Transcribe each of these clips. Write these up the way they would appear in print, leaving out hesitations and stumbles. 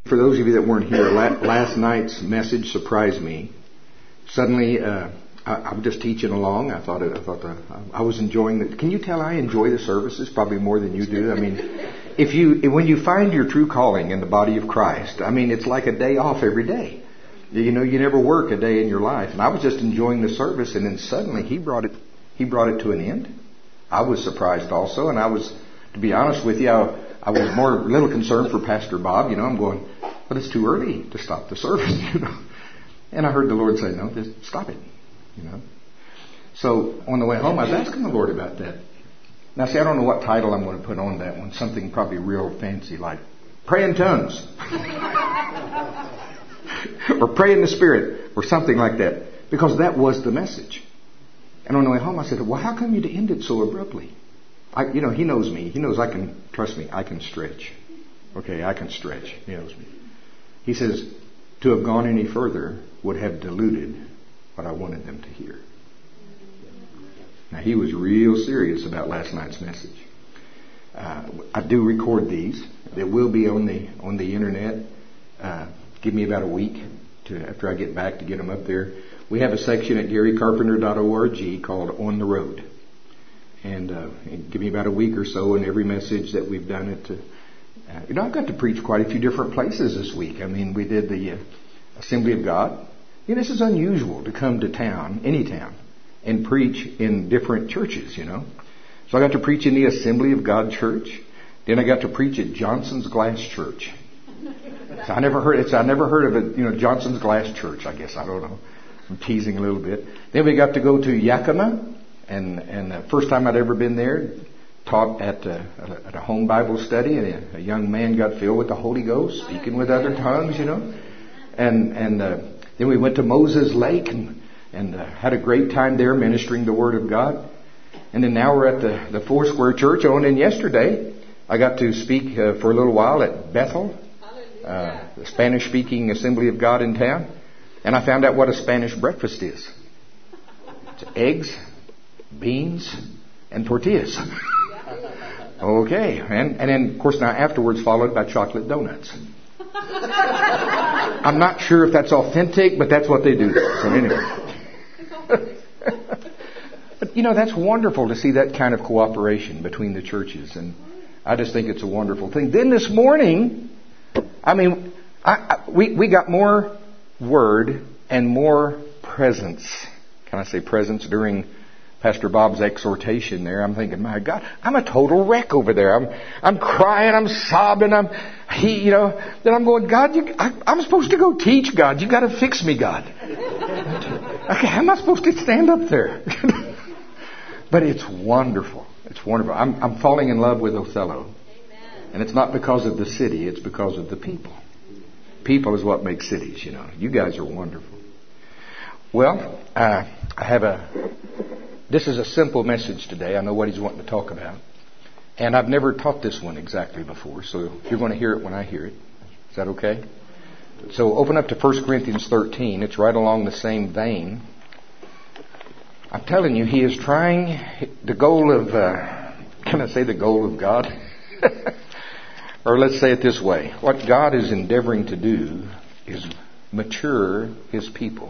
For those of you that weren't here, last night's message surprised me. Suddenly, I'm just teaching along. I was enjoying it. Can you tell I enjoy the services probably more than you do? I mean, when you find your true calling in the body of Christ, I mean, it's like a day off every day. You know, you never work a day in your life. And I was just enjoying the service, and then suddenly he brought it to an end. I was surprised also, and to be honest with you, I was a little concerned for Pastor Bob. You know, I'm going, but it's too early to stop the service, you know. And I heard the Lord say, no, just stop it, you know. So on the way home, I was asking the Lord about that. Now, see, I don't know what title I'm going to put on that one. Something probably real fancy like Pray in Tongues. Or Pray in the Spirit. Or something like that. Because that was the message. And on the way home, I said, well, how come you to end it so abruptly? He knows me. He knows I can stretch. Okay, I can stretch. He knows me. He says, to have gone any further would have diluted what I wanted them to hear. Now, he was real serious about last night's message. I do record these. They will be on the internet. Give me about a week after I get back to get them up there. We have a section at GaryCarpenter.org called On the Road. And give me about a week or so, and every message that we've done it. I've got to preach quite a few different places this week. I mean, we did the Assembly of God. This is unusual to come to any town, and preach in different churches, you know. So I got to preach in the Assembly of God Church. Then I got to preach at Johnson's Glass Church. So I never heard of it, Johnson's Glass Church, I guess. I don't know. I'm teasing a little bit. Then we got to go to Yakima. And the first time I'd ever been there, taught at a home Bible study, and a young man got filled with the Holy Ghost, speaking with other tongues, you know. And then we went to Moses Lake and had a great time there ministering the Word of God. And then now we're at the Foursquare Church. And then yesterday, I got to speak for a little while at Bethel, the Spanish-speaking Assembly of God in town. And I found out what a Spanish breakfast is. It's eggs, beans, and tortillas. Okay. And then, of course, now afterwards followed by chocolate donuts. I'm not sure if that's authentic, but that's what they do. So anyway. But, that's wonderful to see that kind of cooperation between the churches. And I just think it's a wonderful thing. Then this morning, we got more word and more presence. Can I say presence during Pastor Bob's exhortation there? I'm thinking, my God, I'm a total wreck over there. I'm crying, I'm sobbing, then I'm going, God, I'm supposed to go teach, God. You got to fix me, God. Okay, how am I supposed to stand up there? But it's wonderful. It's wonderful. I'm falling in love with Othello. Amen. And it's not because of the city, it's because of the people. People is what makes cities, you know. You guys are wonderful. Well, this is a simple message today. I know what he's wanting to talk about. And I've never taught this one exactly before, so you're going to hear it when I hear it. Is that okay? So open up to 1 Corinthians 13. It's right along the same vein. I'm telling you, he is trying the goal of, can I say the goal of God? Or let's say it this way. What God is endeavoring to do is mature His people.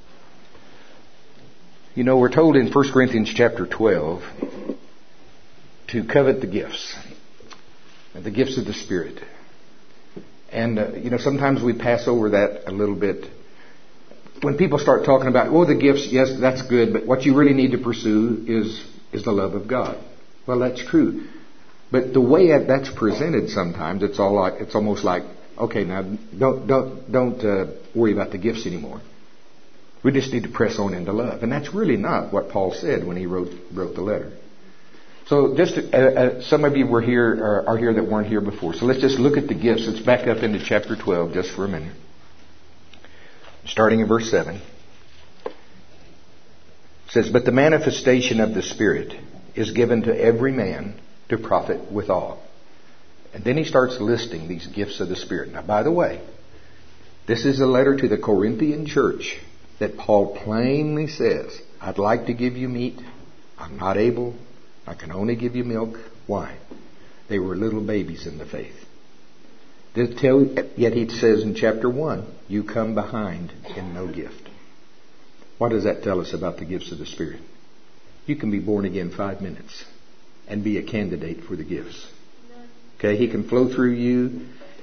We're told in 1 Corinthians chapter 12 to covet the gifts of the Spirit. And, sometimes we pass over that a little bit. When people start talking about, the gifts, yes, that's good, but what you really need to pursue is the love of God. Well, that's true. But the way that's presented sometimes, it's almost like, okay, now don't worry about the gifts anymore. We just need to press on into love. And that's really not what Paul said when he wrote the letter. So just some of you are here that weren't here before. So let's just look at the gifts. Let's back up into chapter 12 just for a minute. Starting in verse 7. It says, but the manifestation of the Spirit is given to every man to profit withal. And then he starts listing these gifts of the Spirit. Now, by the way, this is a letter to the Corinthian church that Paul plainly says, I'd like to give you meat. I'm not able. I can only give you milk. Why? They were little babies in the faith. Yet he says in chapter 1, you come behind in no gift. What does that tell us about the gifts of the Spirit? You can be born again 5 minutes and be a candidate for the gifts. Okay, he can flow through you.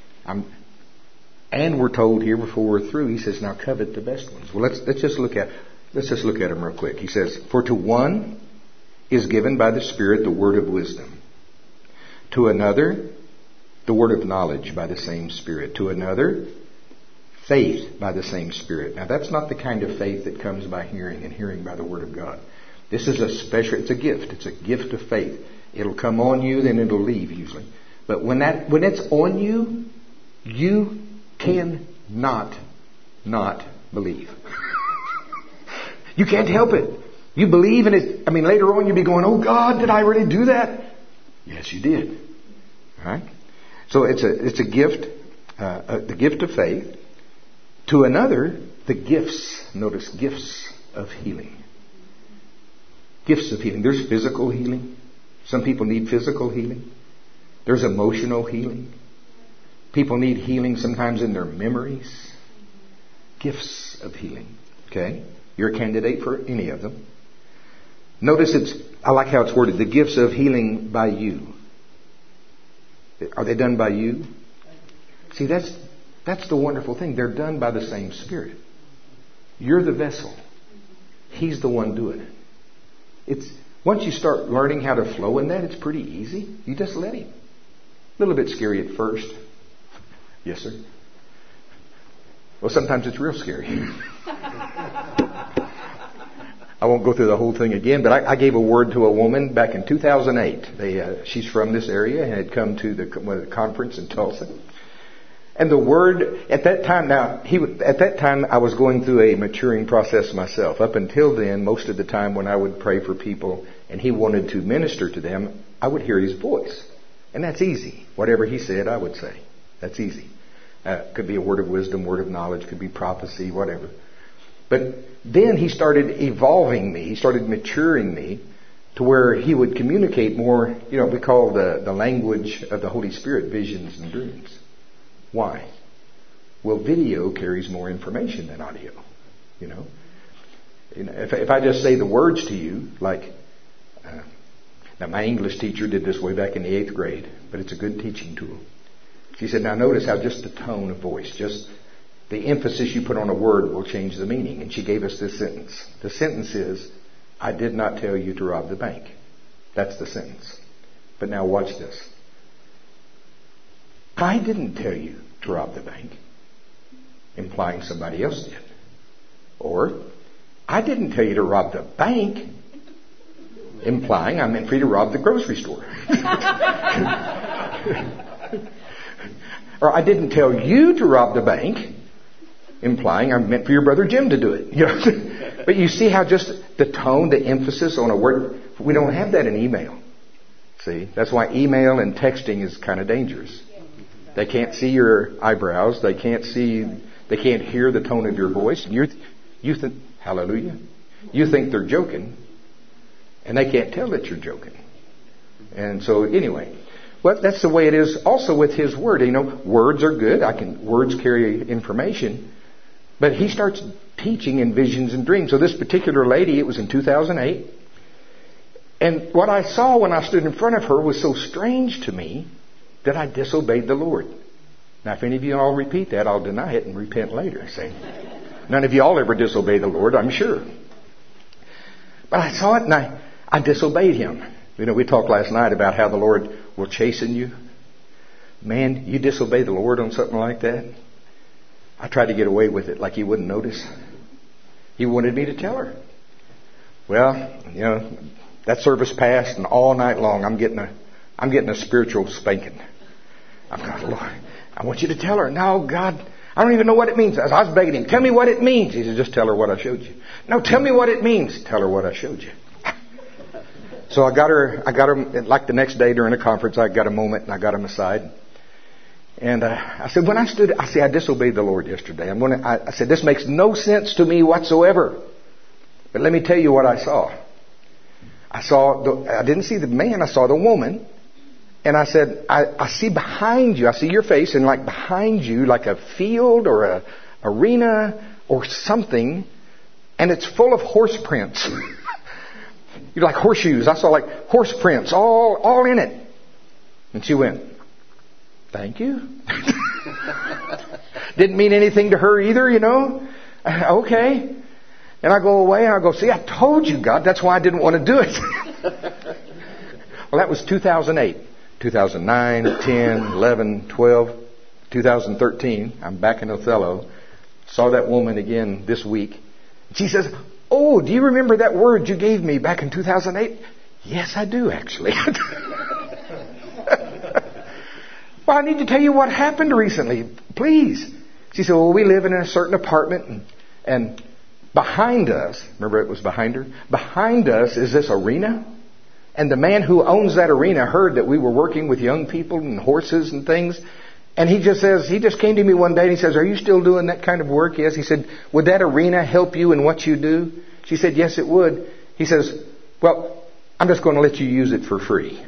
And we're told here before we're through, he says, now covet the best ones. Well, let's just look at them real quick. He says, for to one is given by the Spirit the word of wisdom. To another, the word of knowledge by the same Spirit. To another, faith by the same Spirit. Now that's not the kind of faith that comes by hearing and hearing by the word of God. This is it's a gift. It's a gift of faith. It'll come on you, then it'll leave usually. But when it's on you, you cannot not believe. You can't help it. You believe in it. Later on you'll be going, oh God, did I really do that? Yes, you did. All right? So it's a gift, the gift of faith. To another, the gifts. Notice, gifts of healing. Gifts of healing. There's physical healing. Some people need physical healing. There's emotional healing. People need healing sometimes in their memories. Gifts of healing. Okay? You're a candidate for any of them. Notice I like how it's worded, the gifts of healing by you. Are they done by you? See, that's the wonderful thing. They're done by the same Spirit. You're the vessel. He's the one doing it. Once you start learning how to flow in that, it's pretty easy. You just let Him. A little bit scary at first. Yes, sir. Well, sometimes it's real scary. I won't go through the whole thing again, but I gave a word to a woman back in 2008. She's from this area and had come to the conference in Tulsa. And the word at that time, I was going through a maturing process myself. Up until then, most of the time when I would pray for people and he wanted to minister to them, I would hear his voice. And that's easy. Whatever he said, I would say. That's easy. Could be a word of wisdom, word of knowledge, could be prophecy, whatever. But then he started evolving me. He started maturing me to where he would communicate more, we call the language of the Holy Spirit, visions and dreams. Why? Well, video carries more information than audio. If I just say the words to you, like, now my English teacher did this way back in the 8th grade, but it's a good teaching tool. She said, now notice how just the tone of voice, just the emphasis you put on a word will change the meaning. And she gave us this sentence. The sentence is, I did not tell you to rob the bank. That's the sentence. But now watch this. I didn't tell you to rob the bank, implying somebody else did. Or, I didn't tell you to rob the bank, implying I meant for you to rob the grocery store. Or, I didn't tell you to rob the bank, implying I meant for your brother Jim to do it. But you see how just the tone, the emphasis on a word, we don't have that in email. See, that's why email and texting is kind of dangerous. They can't see your eyebrows. They can't hear the tone of your voice. And you think, hallelujah, you think they're joking, and they can't tell that you're joking. And so anyway, well, that's the way it is also with His Word. Words are good. Words carry information. But He starts teaching in visions and dreams. So this particular lady, it was in 2008. And what I saw when I stood in front of her was so strange to me that I disobeyed the Lord. Now, if any of you all repeat that, I'll deny it and repent later. See? None of you all ever disobey the Lord, I'm sure. But I saw it and I disobeyed Him. We talked last night about how the Lord will chasten you. Man, you disobey the Lord on something like that. I tried to get away with it like He wouldn't notice. He wanted me to tell her. Well, that service passed and all night long I'm getting a spiritual spanking. I've got, Lord, I want you to tell her. No, God, I don't even know what it means. I was begging Him, tell me what it means. He said, just tell her what I showed you. No, tell me what it means. Tell her what I showed you. So I got her, like the next day during a conference, I got a moment and I got him aside. And I said, I disobeyed the Lord yesterday. I said, this makes no sense to me whatsoever. But let me tell you what I saw. I didn't see the man, I saw the woman. And I said, I see behind you, I see your face, and like behind you, like a field or a arena or something, and it's full of horse prints. You're like horseshoes. I saw like horse prints all in it. And she went, thank you. Didn't mean anything to her either, you know. Okay. And I go away and I go, see, I told you, God, that's why I didn't want to do it. Well, that was 2008. 2009, 10, 11, 12, 2013. I'm back in Othello. Saw that woman again this week. She says, oh, do you remember that word you gave me back in 2008? Yes, I do, actually. Well, I need to tell you what happened recently. Please. She said, well, we live in a certain apartment and behind us, remember it was behind her? Behind us is this arena. And the man who owns that arena heard that we were working with young people and horses and things. And he just came to me one day and he says, are you still doing that kind of work? Yes. He said, would that arena help you in what you do? She said, yes, it would. He says, well, I'm just going to let you use it for free.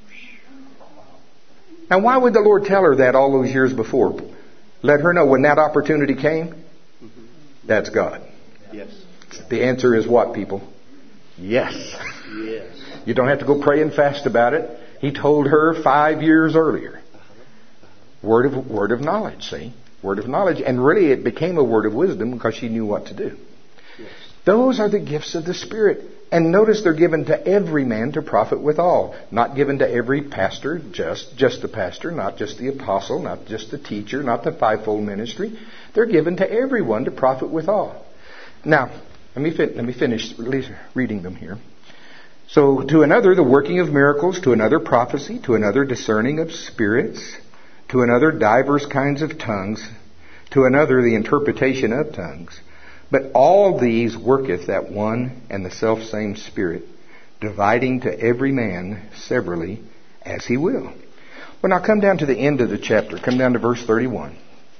Now, why would the Lord tell her that all those years before? Let her know when that opportunity came, that's God. Yes. The answer is what, people? Yes. Yes. You don't have to go pray and fast about it. He told her 5 years earlier. Word of knowledge, see? Word of knowledge. And really it became a word of wisdom because she knew what to do. Yes. Those are the gifts of the Spirit. And notice they're given to every man to profit withal. Not given to every pastor, just the pastor, not just the apostle, not just the teacher, not the fivefold ministry. They're given to everyone to profit withal. Now, let me finish reading them here. So, to another, the working of miracles, to another prophecy, to another discerning of spirits, to another divers kinds of tongues, to another the interpretation of tongues. But all these worketh that one and the selfsame Spirit, dividing to every man severally as he will. Well, now come down to the end of the chapter. Come down to verse 31.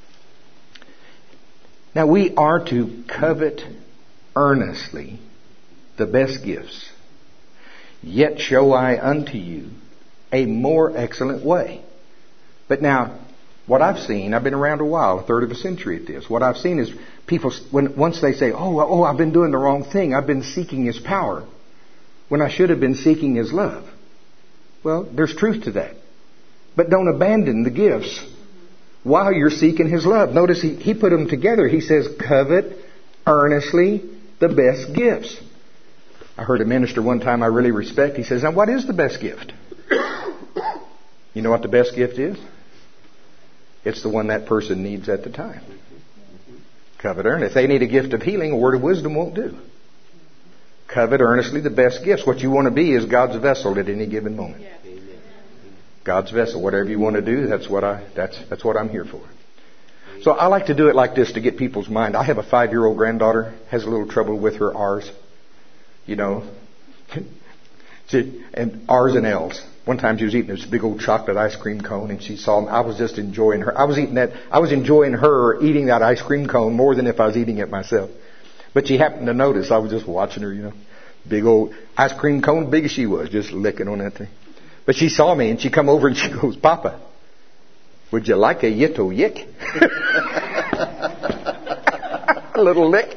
Now we are to covet earnestly the best gifts. Yet show I unto you a more excellent way. But now, what I've seen, I've been around a while, a third of a century at this. What I've seen is people, once they say, oh, I've been doing the wrong thing. I've been seeking His power when I should have been seeking His love. Well, there's truth to that. But don't abandon the gifts while you're seeking His love. Notice he put them together. He says, covet earnestly the best gifts. I heard a minister one time I really respect. He says, now what is the best gift? You know what the best gift is? It's the one that person needs at the time. Covet earnestly. If they need a gift of healing, a word of wisdom won't do. Covet earnestly the best gifts. What you want to be is God's vessel at any given moment. God's vessel. Whatever you want to do, that's what I'm here for. So I like to do it like this to get people's mind. I have a 5-year-old granddaughter, has a little trouble with her R's. You know, and R's and L's. One time she was eating this big old chocolate ice cream cone and she saw me. I was just enjoying her. I was enjoying her eating that ice cream cone more than if I was eating it myself. But she happened to notice. I was just watching her, you know. Big old ice cream cone, big as she was, just licking on that thing. But she saw me and she come over and she goes, Papa, would you like a yitto yick? A little lick.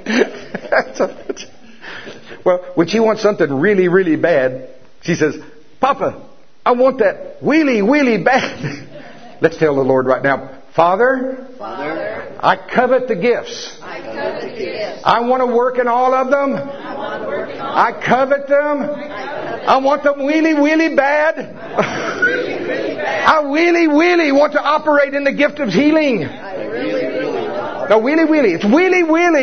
Well, when she wants something really, really bad, she says, Papa, I want that really, really bad. Let's tell the Lord right now, Father, I covet the gifts. I want to work in all of them. I covet them. I want them really, really bad. I really, really want to operate in the gift of healing. No, really. It's really.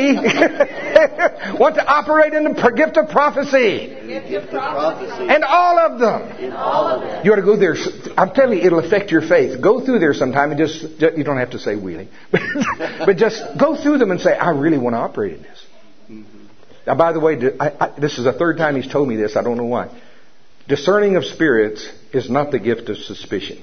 Want to operate in the gift of prophecy. And all of them. You ought to go there. I'm telling you, it'll affect your faith. Go through there sometime and just you don't have to say really. But just go through them and say, I really want to operate in this. Now, by the way, this is the third time he's told me this. I don't know why. Discerning of spirits is not the gift of suspicion.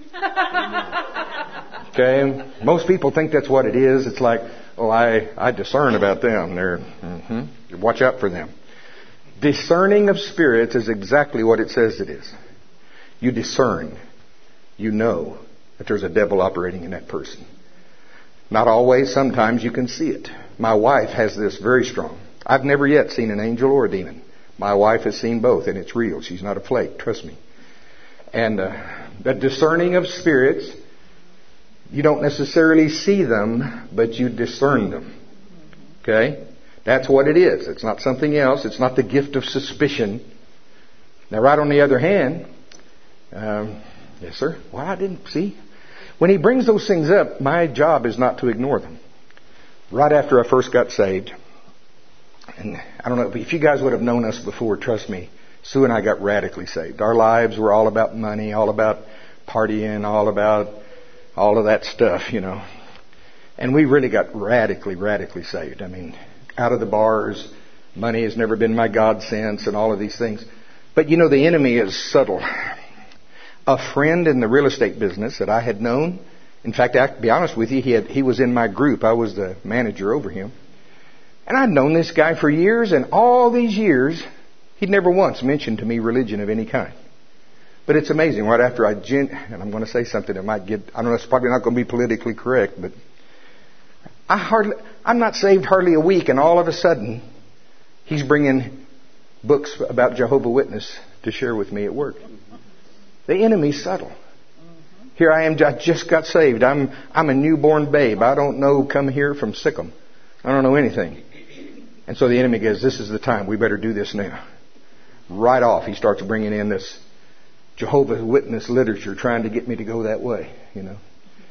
Okay? Most people think that's what it is. It's like, oh, I discern about them. Watch out for them. Discerning of spirits is exactly what it says it is. You discern. you know that there's a devil operating in that person. Not always, sometimes you can see it. My wife has this very strong. I've never yet seen an angel or a demon. My wife has seen both, and it's real. She's not a flake, trust me. And the discerning of spirits, you don't necessarily see them, but you discern them. Okay? That's what it is. It's not something else. It's not the gift of suspicion. Now, right on the other hand, yes, sir. Well, I didn't see. When he brings those things up, my job is not to ignore them. Right after I first got saved, and I don't know, if you guys would have known us before, trust me, Sue and I got radically saved. Our lives were all about money, all about partying, all about all of that stuff, you know. And we really got radically saved. I mean, out of the bars, money has never been my God sense, and all of these things. But you know, the enemy is subtle. A friend in the real estate business that I had known, in fact, to be honest with you, he was in my group. I was the manager over him. And I'd known this guy for years, and all these years, he'd never once mentioned to me religion of any kind. But it's amazing. Right after and I'm going to say something that might get, I don't know, it's probably not going to be politically correct, but I'm not saved hardly a week, and all of a sudden, he's bringing books about Jehovah's Witness to share with me at work. The enemy's subtle. Here I am, I just got saved. I'm a newborn babe. I don't know, come here from Sikkim. I don't know anything. And so the enemy goes, this is the time. We better do this now. Right off, he starts bringing in this Jehovah's Witness literature, trying to get me to go that way, you know.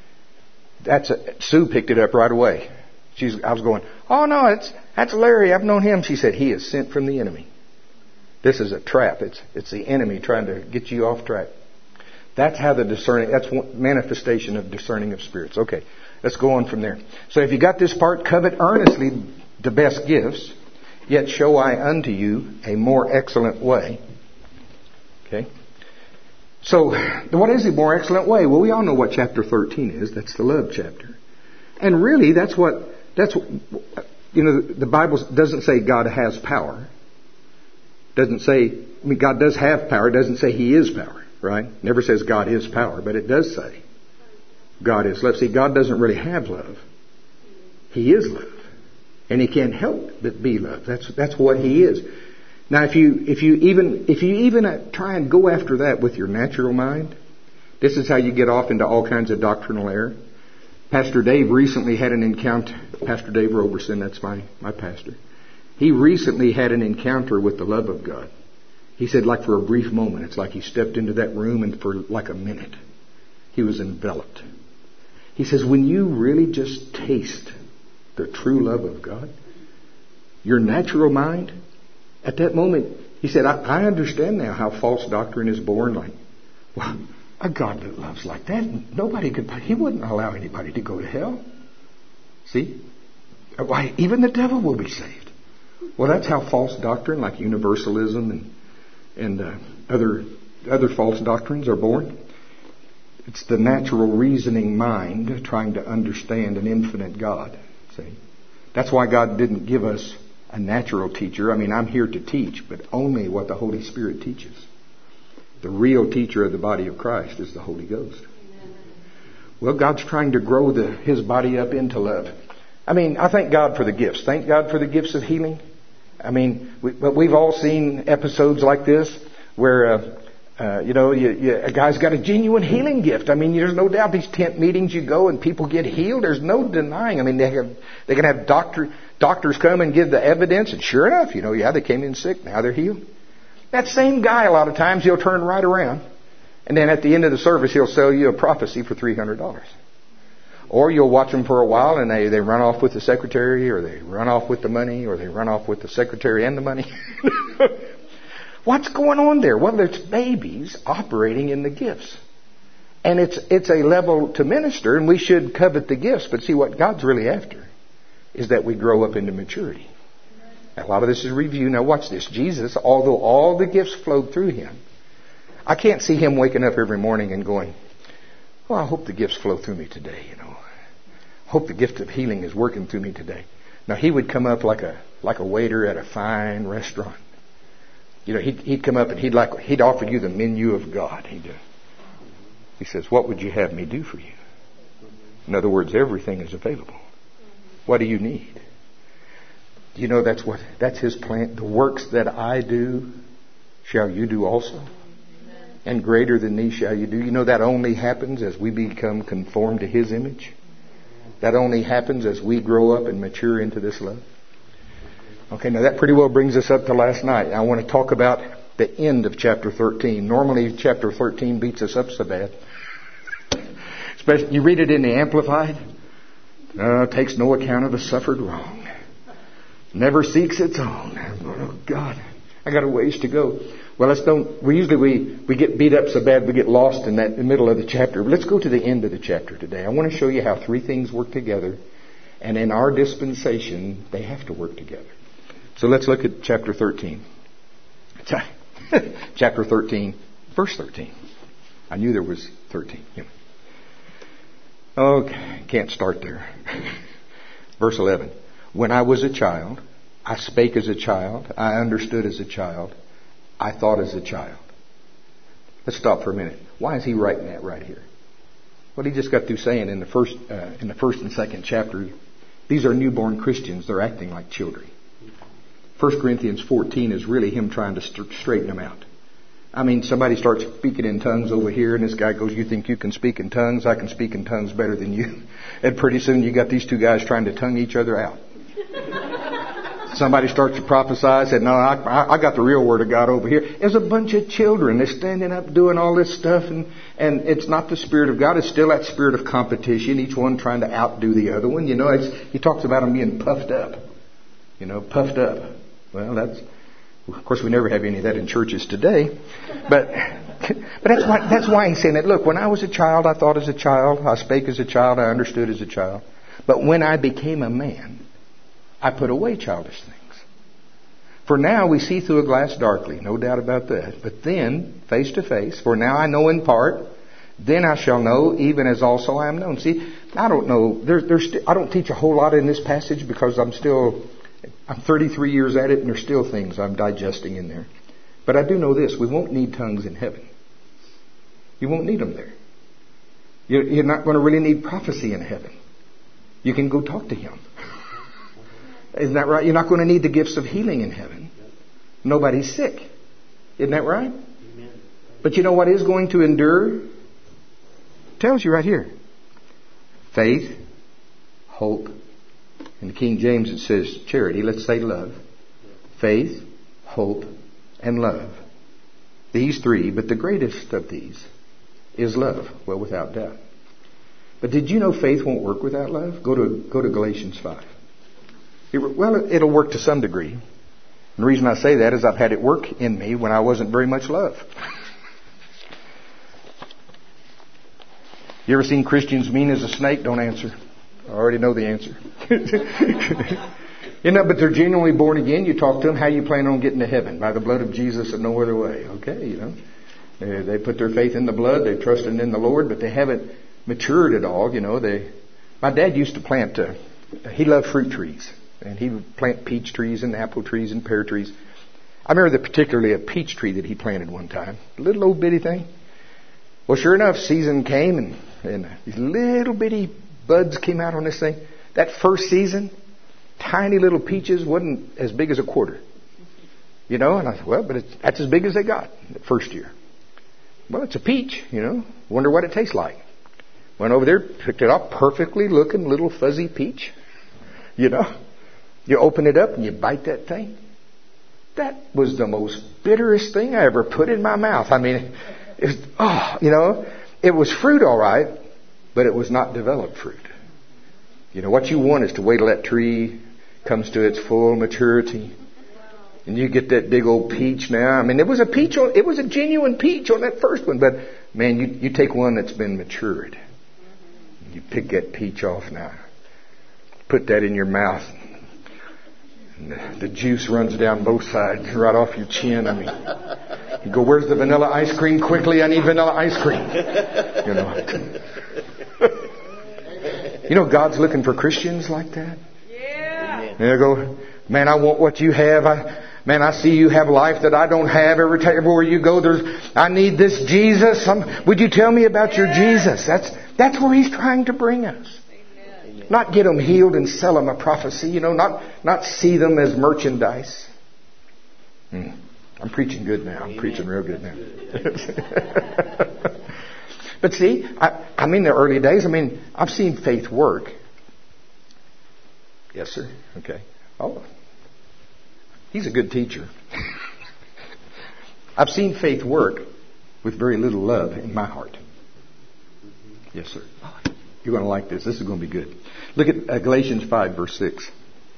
Sue picked it up right away. I was going, oh no, that's Larry. I've known him. She said, he is sent from the enemy. This is a trap. It's the enemy trying to get you off track. That's how that's one manifestation of discerning of spirits. Okay, let's go on from there. So if you got this part, covet earnestly the best gifts, yet show I unto you a more excellent way. Okay. So, what is the more excellent way? Well, we all know what chapter 13 is. That's the love chapter. And really, that's what, you know, the Bible doesn't say God has power. Doesn't say, God does have power. It doesn't say He is power, right? Never says God is power, but it does say God is love. See, God doesn't really have love. He is love. And He can't help but be love. That's what He is. Now, if you even try and go after that with your natural mind, this is how you get off into all kinds of doctrinal error. Pastor Dave recently had an encounter. Pastor Dave Roberson, that's my pastor. He recently had an encounter with the love of God. He said, like for a brief moment, it's like he stepped into that room and for like a minute, he was enveloped. He says, when you really just taste the true love of God, your natural mind, at that moment, he said, I understand now how false doctrine is born. Like, well, a God that loves like that, He wouldn't allow anybody to go to hell. See? Why, even the devil will be saved. Well, that's how false doctrine, like universalism and other false doctrines are born. It's the natural reasoning mind trying to understand an infinite God. See? That's why God didn't give us a natural teacher. I mean, I'm here to teach, but only what the Holy Spirit teaches. The real teacher of the body of Christ is the Holy Ghost. Well, God's trying to grow His body up into love. I mean, I thank God for the gifts. Thank God for the gifts of healing. I mean, but we've all seen episodes like this where, a guy's got a genuine healing gift. I mean, there's no doubt these tent meetings you go and people get healed. There's no denying. I mean, they can have doctors come and give the evidence, and sure enough, they came in sick. Now they're healed. That same guy, a lot of times, he'll turn right around, and then at the end of the service, he'll sell you a prophecy for $300. Or you'll watch them for a while, and they run off with the secretary, or they run off with the money, or they run off with the secretary and the money. What's going on there? Well, there's babies operating in the gifts. And it's a level to minister, and we should covet the gifts. But see, what God's really after is that we grow up into maturity. A lot of this is review. Now watch this. Jesus, although all the gifts flowed through Him, I can't see Him waking up every morning and going, well, I hope the gifts flow through me today, I hope the gift of healing is working through me today. Now, He would come up like a waiter at a fine restaurant. He'd come up and he'd offer you the menu of God. He says, what would you have me do for you? In other words, everything is available. What do you need? You know, that's His plan. The works that I do, shall you do also? And greater than these shall you do. You know, that only happens as we become conformed to His image. That only happens as we grow up and mature into this love. Okay, now that pretty well brings us up to last night. I want to talk about the end of chapter 13. Normally, chapter 13 beats us up so bad. Especially, you read it in the Amplified. Takes no account of a suffered wrong. Never seeks its own. Oh, God, I got a ways to go. Well, we get beat up so bad we get lost in that middle of the chapter. But let's go to the end of the chapter today. I want to show you how three things work together. And in our dispensation, they have to work together. So let's look at chapter 13. Chapter 13, verse 13. I knew there was 13. Okay, can't start there. Verse 11. When I was a child, I spake as a child, I understood as a child, I thought as a child. Let's stop for a minute. Why is he writing that right here? What he just got through saying in the first and second chapter, these are newborn Christians. They're acting like children. 1 Corinthians 14 is really him trying to straighten them out. I mean, somebody starts speaking in tongues over here, and this guy goes, you think you can speak in tongues? I can speak in tongues better than you. And pretty soon you got these two guys trying to tongue each other out. Somebody starts to prophesy, said, no, I got the real word of God over here. There's a bunch of children. They're standing up doing all this stuff, and it's not the Spirit of God. It's still that spirit of competition, each one trying to outdo the other one. You know, he talks about them being puffed up. You know, puffed up. Well, of course, we never have any of that in churches today. But that's why he's saying that. Look, when I was a child, I thought as a child. I spake as a child. I understood as a child. But when I became a man, I put away childish things. For now we see through a glass darkly, no doubt about that. But then, face to face, for now I know in part, then I shall know, even as also I am known. See, I don't know. I don't teach a whole lot in this passage because I'm 33 years at it, and there's still things I'm digesting in there. But I do know this: we won't need tongues in heaven. You won't need them there. You're not going to really need prophecy in heaven. You can go talk to Him. Isn't that right? You're not going to need the gifts of healing in heaven. Nobody's sick. Isn't that right? Amen. But you know what is going to endure? It tells you right here. Faith, hope. In the King James it says charity. Let's say love. Faith, hope, and love. These three, but the greatest of these is love. Well, without doubt. But did you know faith won't work without love? Go to Galatians 5. It'll work to some degree. And the reason I say that is I've had it work in me when I wasn't very much loved. You ever seen Christians mean as a snake? Don't answer. I already know the answer. But they're genuinely born again. You talk to them, how you plan on getting to heaven? By the blood of Jesus and no other way. Okay, They put their faith in the blood. They're trusting in the Lord, but they haven't matured at all. My dad used to plant, he loved fruit trees. And he would plant peach trees and apple trees and pear trees. I remember particularly a peach tree that he planted one time. A little old bitty thing. Well, sure enough, season came and these little bitty buds came out on this thing. That first season, tiny little peaches wasn't as big as a quarter. And I thought, well, but that's as big as they got the first year. Well, it's a peach, Wonder what it tastes like. Went over there, picked it up, perfectly looking little fuzzy peach. You open it up and you bite that thing. That was the most bitterest thing I ever put in my mouth. I mean, it was fruit all right, but it was not developed fruit. What you want is to wait till that tree comes to its full maturity. And you get that big old peach now. I mean, it was a genuine peach on that first one. But, man, you take one that's been matured. You pick that peach off now. Put that in your mouth. And the juice runs down both sides, right off your chin. I mean, you go, where's the vanilla ice cream? Quickly, I need vanilla ice cream. God's looking for Christians like that. Yeah. They go, man, I want what you have. Man, I see you have life that I don't have. Everywhere you go, I need this Jesus. Would you tell me about your Jesus? That's where He's trying to bring us. Amen. Not get them healed and sell them a prophecy. Not see them as merchandise. I'm preaching good now. I'm preaching real good now. But see, I'm in the early days. I've seen faith work. Yes, sir. Okay. Oh, he's a good teacher. I've seen faith work with very little love in my heart. Yes, sir. You're going to like this. This is going to be good. Look at Galatians 5, verse 6.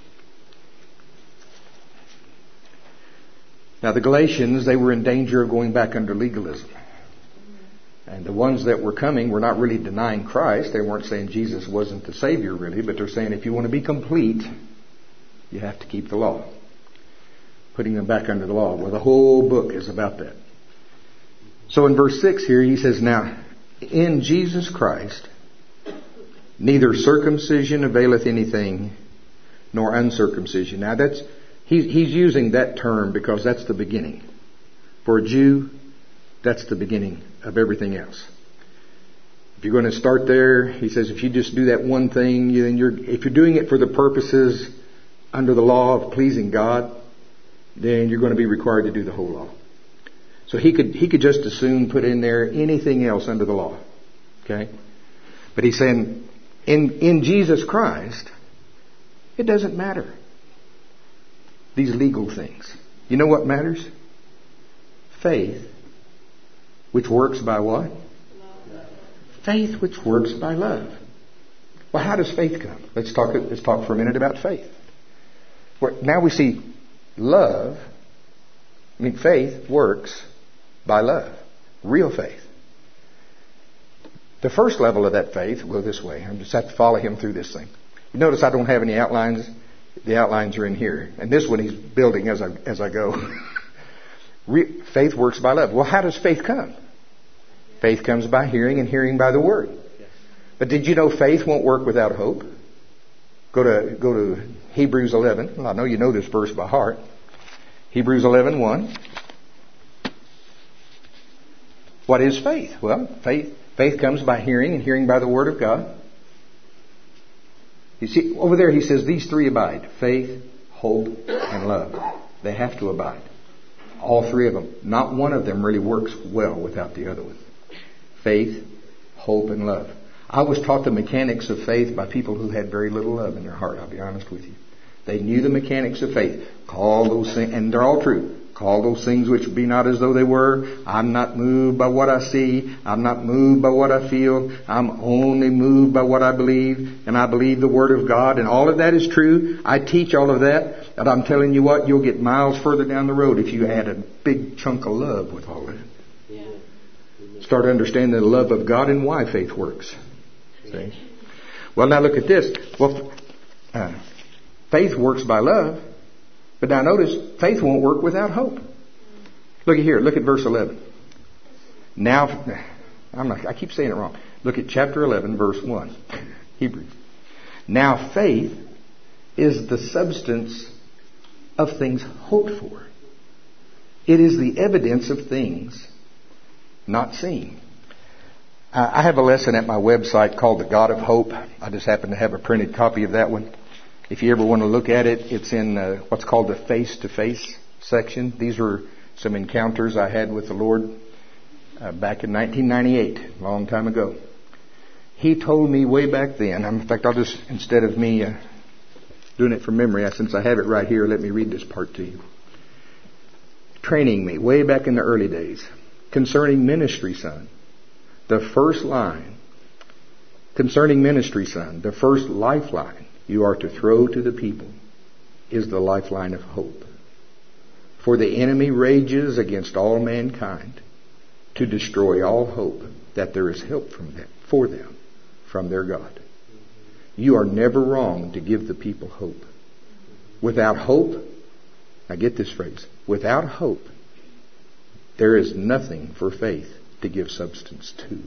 Now, the Galatians, they were in danger of going back under legalism. And the ones that were coming were not really denying Christ. They weren't saying Jesus wasn't the Savior, really. But they're saying if you want to be complete, you have to keep the law. Putting them back under the law. Well, the whole book is about that. So in verse 6 here, he says, now, in Jesus Christ, neither circumcision availeth anything, nor uncircumcision. Now, he's using that term because that's the beginning. For a Jew, that's the beginning of everything else. If you're going to start there, he says, if you just do that one thing, if you're doing it for the purposes under the law of pleasing God, then you're going to be required to do the whole law. So he could just as soon put in there anything else under the law. Okay? But he's saying, in Jesus Christ, it doesn't matter. These legal things. You know what matters? Faith, which works by what? Love. Faith which works by love. Well, how does faith come? Let's talk for a minute about faith. Now we see love. Faith works by love. Real faith. The first level of that faith, will go this way. I just have to follow him through this thing. You notice I don't have any outlines. The outlines are in here. And this one he's building as I go. Faith works by love. Well, how does faith come? Faith comes by hearing, and hearing by the Word. But did you know faith won't work without hope? Go to Hebrews 11. Well, I know you know this verse by heart. Hebrews 11:1. What is faith? Well, faith comes by hearing, and hearing by the Word of God. You see, over there he says these three abide. Faith, hope, and love. They have to abide. All three of them. Not one of them really works well without the other one. Faith, hope, and love. I was taught the mechanics of faith by people who had very little love in their heart, I'll be honest with you. They knew the mechanics of faith. Call those things, and they're all true. Call those things which be not as though they were. I'm not moved by what I see. I'm not moved by what I feel. I'm only moved by what I believe. And I believe the Word of God. And all of that is true. I teach all of that. And I'm telling you what, you'll get miles further down the road if you add a big chunk of love with all that. Yeah. Start understanding the love of God and why faith works. See? Well, now look at this. Well, faith works by love. But now notice, faith won't work without hope. Look at here. Look at verse 11. Now, I keep saying it wrong. Look at chapter 11, verse 1. Hebrews. Now faith is the substance of things hoped for. It is the evidence of things not seen. I have a lesson at my website called The God of Hope. I just happen to have a printed copy of that one. If you ever want to look at it, it's in what's called the face-to-face section. These were some encounters I had with the Lord back in 1998, a long time ago. He told me way back then, in fact, I'll just, instead of me doing it from memory, since I have it right here, let me read this part to you. Training me way back in the early days concerning ministry, son. The first line concerning ministry, son, the first lifeline you are to throw to the people is the lifeline of hope. For the enemy rages against all mankind to destroy all hope that there is help for them from their God. You are never wrong to give the people hope. Without hope, now get this phrase, without hope, there is nothing for faith to give substance to.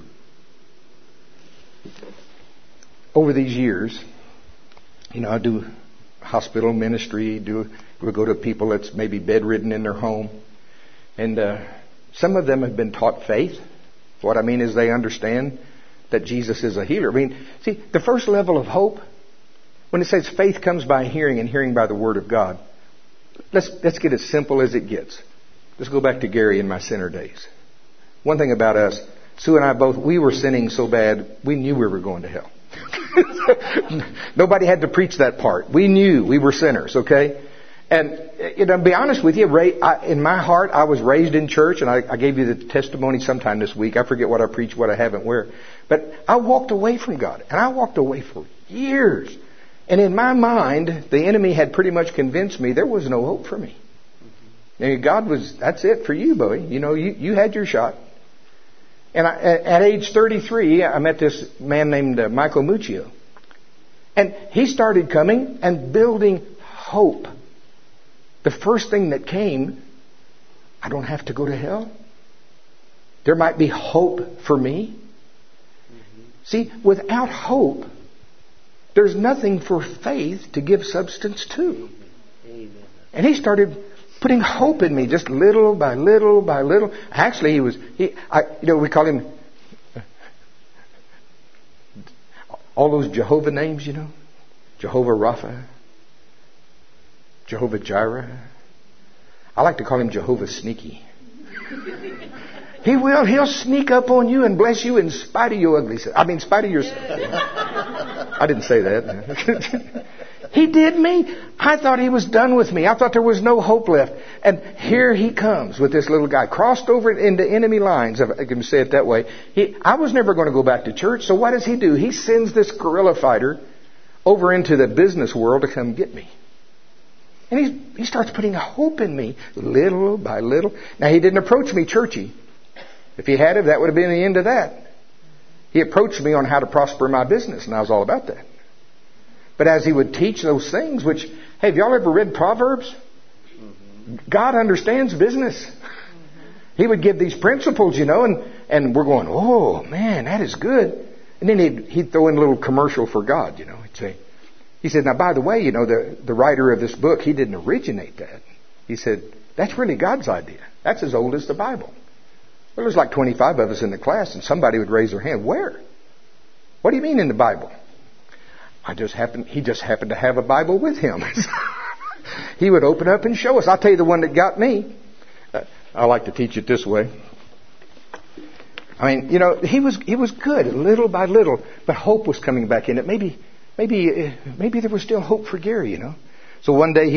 Over these years, I do hospital ministry. We go to people that's maybe bedridden in their home. And some of them have been taught faith. What I mean is they understand that Jesus is a healer. I mean, see, the first level of hope, when it says faith comes by hearing and hearing by the Word of God, let's get as simple as it gets. Let's go back to Gary in my sinner days. One thing about us, Sue and I both, we were sinning so bad, we knew we were going to hell. Nobody had to preach that part. We knew we were sinners, okay? And, to be honest with you, in my heart, I was raised in church, and I gave you the testimony sometime this week. I forget what I preached, what I haven't, where. But I walked away from God, and I walked away for years. And in my mind, the enemy had pretty much convinced me there was no hope for me. And God was, that's it for you, boy. You had your shot. And at age 33, I met this man named Michael Muccio. And he started coming and building hope. The first thing that came, I don't have to go to hell. There might be hope for me. See, without hope, there's nothing for faith to give substance to. And he started putting hope in me, just little by little by little. Actually, we call him all those Jehovah names, Jehovah Rapha, Jehovah Jireh. I like to call him Jehovah Sneaky. He'll sneak up on you and bless you in spite of your ugly self. In spite of your... I didn't say that. He did me. I thought he was done with me. I thought there was no hope left. And here he comes with this little guy, crossed over into enemy lines, if I can say it that way. I was never going to go back to church, so what does he do? He sends this guerrilla fighter over into the business world to come get me. And he starts putting hope in me, little by little. Now, he didn't approach me churchy. If he had, that would have been the end of that. He approached me on how to prosper my business, and I was all about that. But as he would teach those things, which, hey, have y'all ever read Proverbs? God understands business. He would give these principles, and we're going, oh, man, that is good. And then he'd throw in a little commercial for God, He'd say, he said, now, by the way, the writer of this book, he didn't originate that. He said, that's really God's idea. That's as old as the Bible. Well, there's like 25 of us in the class, and somebody would raise their hand. Where? What do you mean in the Bible? He just happened to have a Bible with him. He would open up and show us. I'll tell you the one that got me. I like to teach it this way. He was good little by little, but hope was coming back in it. Maybe there was still hope for Gary, So one day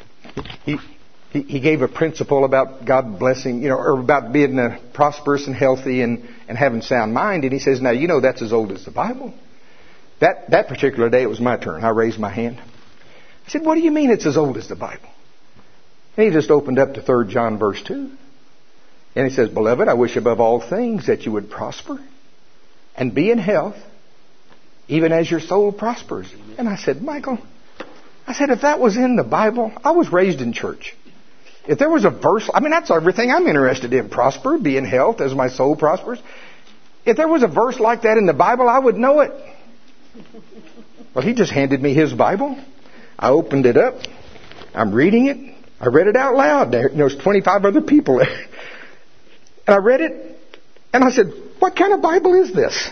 he gave a principle about God blessing, or about being prosperous and healthy and having sound mind. And he says, now, that's as old as the Bible. That particular day, it was my turn. I raised my hand. I said, what do you mean it's as old as the Bible? And he just opened up to 3 John verse 2. And he says, Beloved, I wish above all things that you would prosper and be in health, even as your soul prospers. And I said, Michael, if that was in the Bible, I was raised in church. If there was a verse, that's everything I'm interested in. Prosper, be in health as my soul prospers. If there was a verse like that in the Bible, I would know it. Well, he just handed me his Bible. I opened it up. I'm reading it. I read it out loud. There's 25 other people there. And I read it. And I said, what kind of Bible is this?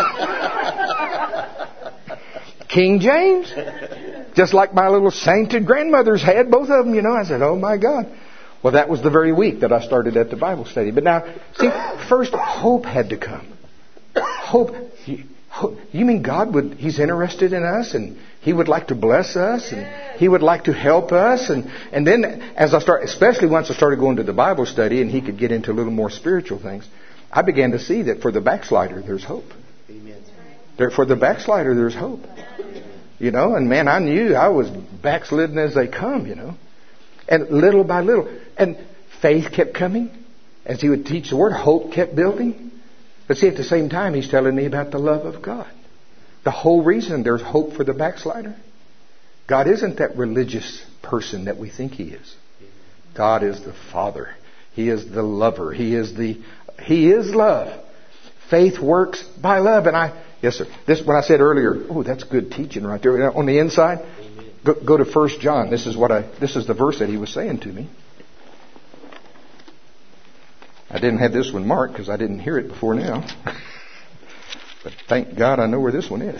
King James. Just like my little sainted grandmothers had, both of them, I said, oh my God. Well, that was the very week that I started at the Bible study. But now, see, first hope had to come. Hope. You mean He's interested in us, and He would like to bless us, and He would like to help us. And then especially once I started going to the Bible study and he could get into a little more spiritual things, I began to see that for the backslider, there's hope. For the backslider, there's hope. And man, I knew I was backslidden as they come, And little by little. And faith kept coming. As he would teach the Word, hope kept building. But see, at the same time, he's telling me about the love of God. The whole reason there's hope for the backslider. God isn't that religious person that we think He is. God is the Father. He is the lover. He is love. Faith works by love. And yes, sir. When I said earlier, oh, that's good teaching right there. On the inside, Go to 1 John. This is the verse that he was saying to me. I didn't have this one marked because I didn't hear it before now. But thank God I know where this one is.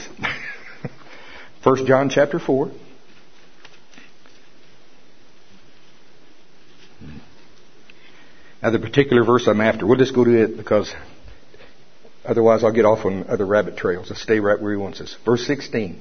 1 John chapter 4. Now the particular verse I'm after, we'll just go to it because otherwise I'll get off on other rabbit trails. Let's stay right where he wants us. Verse 16.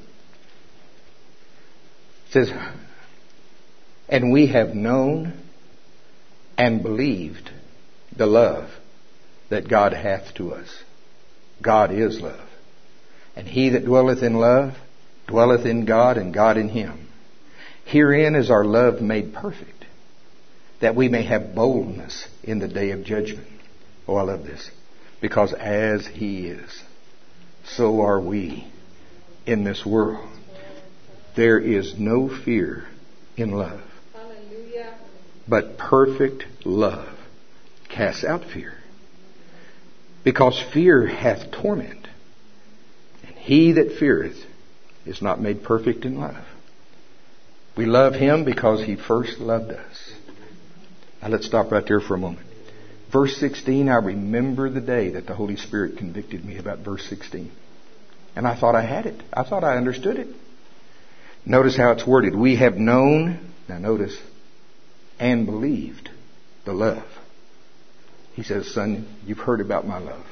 It says, and we have known and believed the love that God hath to us. God is love. And he that dwelleth in love dwelleth in God, and God in him. Herein is our love made perfect, that we may have boldness in the day of judgment. Oh, I love this. Because as he is, so are we in this world. There is no fear in love. Hallelujah. But perfect love casts out fear. Because fear hath torment. And he that feareth is not made perfect in love. We love him because he first loved us. Now let's stop right there for a moment. Verse 16, I remember the day that the Holy Spirit convicted me about verse 16. And I thought I had it. I thought I understood it. Notice how it's worded. We have known, now notice, and believed the love. He says, son, you've heard about my love.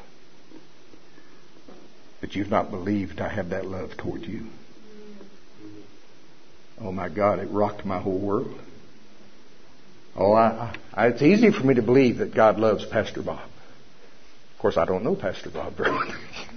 But you've not believed I have that love toward you. Oh my God, it rocked my whole world. Oh, it's easy for me to believe that God loves Pastor Bob. Of course, I don't know Pastor Bob very well.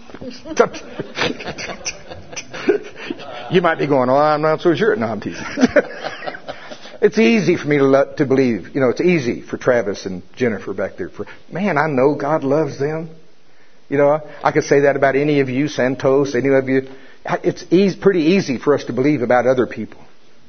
You might be going, oh, I'm not so sure. No, I'm teasing. It's easy for me to believe. You know, it's easy for Travis and Jennifer back there. Man, I know God loves them. You know, I could say that about any of you, Santos, any of you. It's pretty easy for us to believe about other people.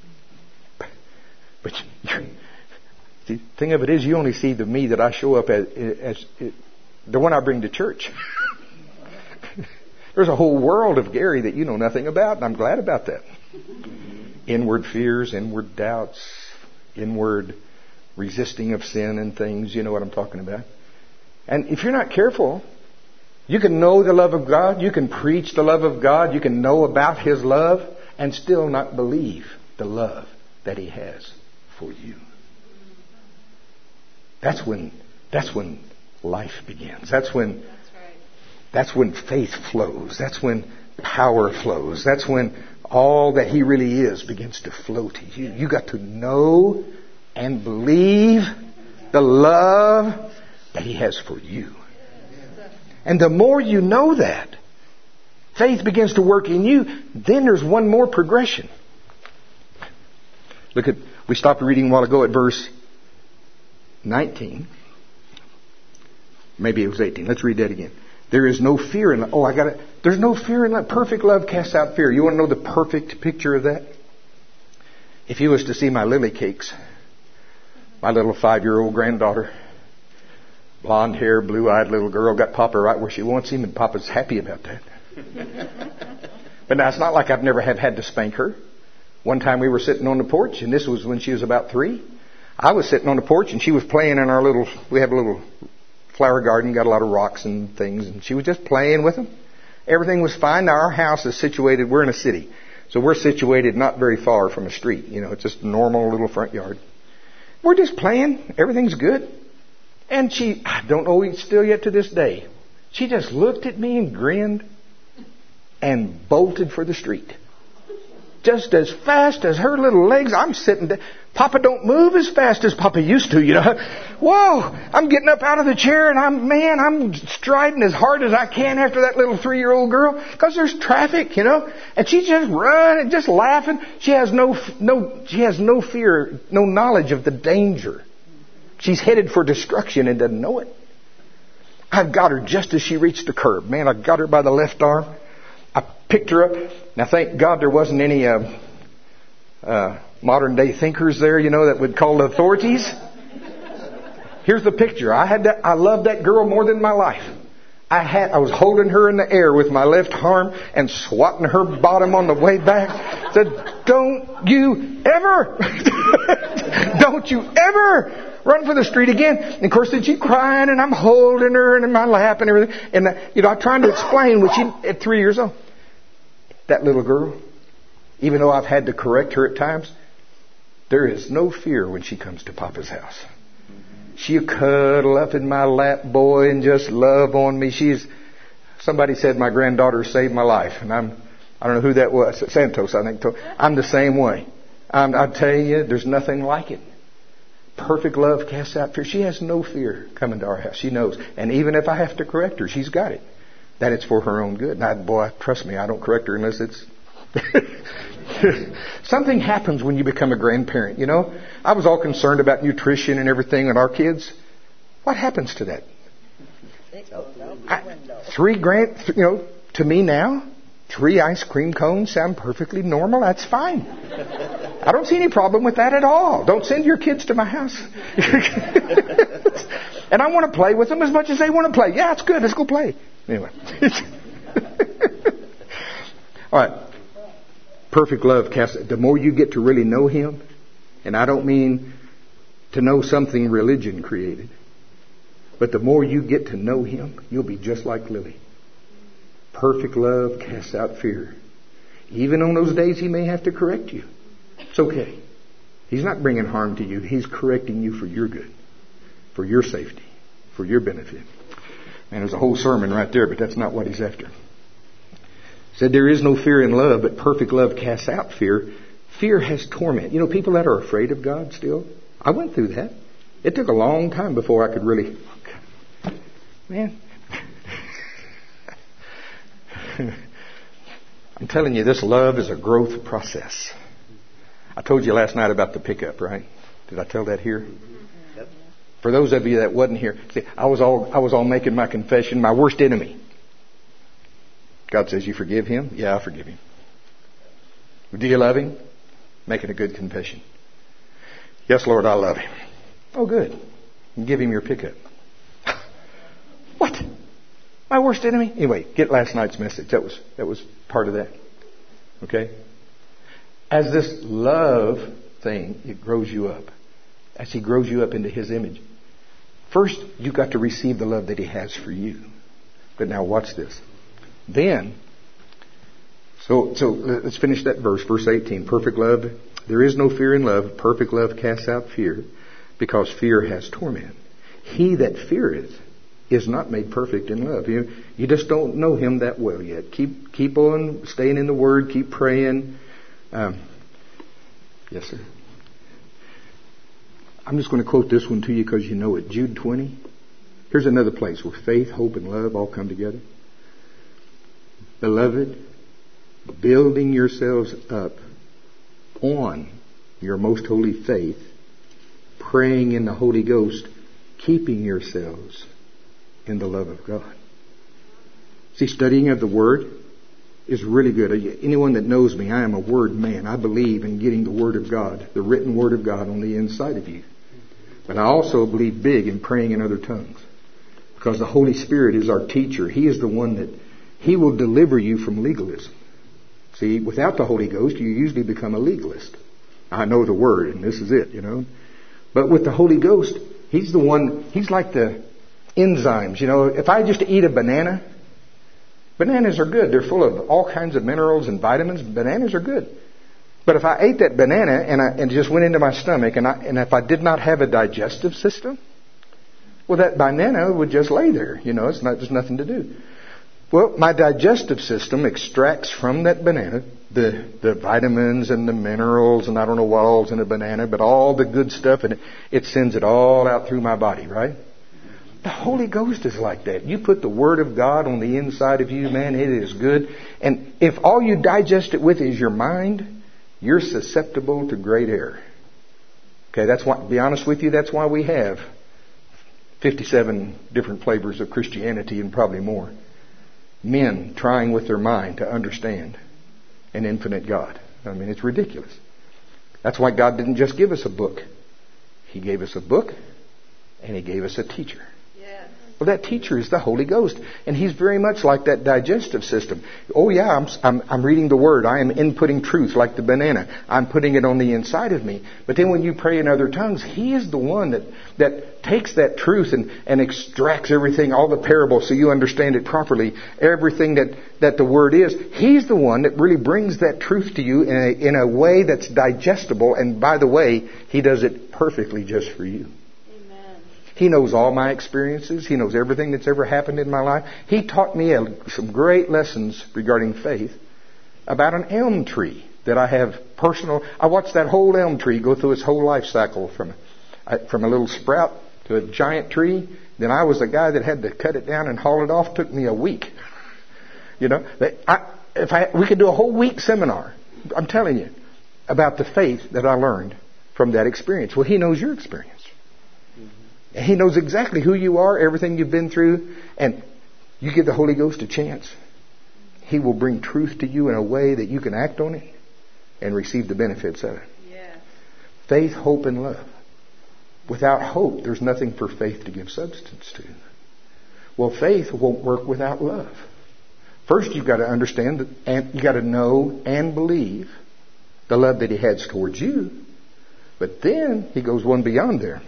But the thing of it is, you only see the me that I show up as the one I bring to church. There's a whole world of Gary that you know nothing about, and I'm glad about that. Inward fears, inward doubts, inward resisting of sin and things. You know what I'm talking about. And if you're not careful, you can know the love of God, you can preach the love of God, you can know about his love, and still not believe the love that he has for you. That's when life begins. That's when faith flows. That's when power flows. That's when all that he really is begins to flow to you. You got to know and believe the love that he has for you. And the more you know that, faith begins to work in you, then there's one more progression. We stopped reading a while ago at verse 19. Maybe it was 18. Let's read that again. There is no fear in love. Oh, I got it. There's no fear in love. Perfect love casts out fear. You want to know the perfect picture of that? If you was to see my lily cakes, my little 5-year-old granddaughter, blonde hair, blue-eyed little girl, got Papa right where she wants him, and Papa's happy about that. But now it's not like I've never had to spank her. One time we were sitting on the porch, and this was when she was about 3. I was sitting on the porch, and she was playing in we have a little flower garden, got a lot of rocks and things, and she was just playing with them. Everything was fine. Now our house is situated, we're in a city, so we're situated not very far from a street. You know, it's just a normal little front yard. We're just playing. Everything's good. And I don't know still yet to this day, she just looked at me and grinned and bolted for the street. Just as fast as her little legs, I'm sitting there. Papa don't move as fast as Papa used to, you know. Whoa! I'm getting up out of the chair and I'm striding as hard as I can after that little 3-year-old girl because there's traffic, you know. And she's just running, just laughing. She has no fear, no knowledge of the danger. She's headed for destruction and doesn't know it. I've got her just as she reached the curb. Man, I got her by the left arm. I picked her up. Now, thank God there wasn't any modern day thinkers there, you know, that would call the authorities. Here's the picture. I loved that girl more than my life. I was holding her in the air with my left arm and swatting her bottom on the way back. Said, don't you ever run for the street again. And of course, then she's crying and I'm holding her and in my lap and everything. And, I'm trying to explain when she, at 3 years old, that little girl, even though I've had to correct her at times, there is no fear when she comes to Papa's house. She'll cuddle up in my lap, boy, and just love on me. Somebody said my granddaughter saved my life. And I don't know who that was. Santos, I think. I'm the same way. I tell you, there's nothing like it. Perfect love casts out fear. She has no fear coming to our house. She knows. And even if I have to correct her, she's got it. That it's for her own good. And boy, trust me, I don't correct her unless it's... Something happens when you become a grandparent, I was all concerned about nutrition and everything and our kids. What happens to that? To me now, 3 ice cream cones sound perfectly normal. That's fine. I don't see any problem with that at all. Don't send your kids to my house. And I want to play with them as much as they want to play. Yeah, it's good. Let's go play. Anyway. All right. Perfect love casts. The more you get to really know Him, and I don't mean to know something religion created, but the more you get to know Him, you'll be just like Lily. Perfect love casts out fear. Even on those days He may have to correct you. It's okay. He's not bringing harm to you. He's correcting you for your good, for your safety, for your benefit. And there's a whole sermon right there, but that's not what He's after. Said there is no fear in love, but perfect love casts out fear. Fear has torment. People that are afraid of God still. I went through that. It took a long time before I could really... Man. I'm telling you, this love is a growth process. I told you last night about the pickup, right? Did I tell that here? Yep. For those of you that wasn't here, see, I was all making my confession, my worst enemy. God says, you forgive him? Yeah, I forgive him. Do you love him? Making a good confession. Yes, Lord, I love him. Oh, good. Give him your pickup. What? My worst enemy? Anyway, get last night's message. That was part of that. Okay? As this love thing, it grows you up. As he grows you up into his image. First, you've got to receive the love that he has for you. But now watch this. Then, so let's finish that verse 18. Perfect love, there is no fear in love. Perfect love casts out fear, because fear has torment. He that feareth is not made perfect in love. You just don't know him that well yet. Keep on staying in the Word. Keep praying. Yes, sir. I'm just going to quote this one to you because you know it. Jude 20. Here's another place where faith, hope, and love all come together. Beloved, building yourselves up on your most holy faith, praying in the Holy Ghost, keeping yourselves in the love of God. See, studying of the Word is really good. Anyone that knows me, I am a Word man. I believe in getting the Word of God, the written Word of God on the inside of you. But I also believe big in praying in other tongues. Because the Holy Spirit is our teacher. He is the one that He will deliver you from legalism. See, without the Holy Ghost, you usually become a legalist. I know the Word, and this is it, But with the Holy Ghost, He's the one, He's like the enzymes. If I just eat a banana, bananas are good. They're full of all kinds of minerals and vitamins. Bananas are good. But if I ate that banana and it just went into my stomach, and if I did not have a digestive system, well, that banana would just lay there. There's nothing to do. Well, my digestive system extracts from that banana the vitamins and the minerals, and I don't know what all's in a banana, but all the good stuff, and it sends it all out through my body, right? The Holy Ghost is like that. You put the Word of God on the inside of you, man, it is good. And if all you digest it with is your mind, you're susceptible to great error. Okay, that's why, to be honest with you, that's why we have 57 different flavors of Christianity and probably more. Men trying with their mind to understand an infinite God. I mean, it's ridiculous. That's why God didn't just give us a book. He gave us a book and He gave us a teacher. Yes. Well, that teacher is the Holy Ghost. And He's very much like that digestive system. Oh yeah, I'm reading the Word. I am inputting truth like the banana. I'm putting it on the inside of me. But then when you pray in other tongues, He is the one that takes that truth and extracts everything, all the parables so you understand it properly. Everything that the Word is. He's the one that really brings that truth to you in a way that's digestible. And by the way, He does it perfectly just for you. He knows all my experiences. He knows everything that's ever happened in my life. He taught me some great lessons regarding faith about an elm tree that I have personal. I watched that whole elm tree go through its whole life cycle from a little sprout to a giant tree. Then I was the guy that had to cut it down and haul it off. It took me a week. You know, we could do a whole week seminar. I'm telling you about the faith that I learned from that experience. Well, He knows your experience. He knows exactly who you are, everything you've been through, and you give the Holy Ghost a chance. He will bring truth to you in a way that you can act on it and receive the benefits of it. Yes. Faith, hope, and love. Without hope, there's nothing for faith to give substance to. Well, faith won't work without love. First, you've got to understand that, and you've got to know and believe the love that He has towards you. But then He goes one beyond there.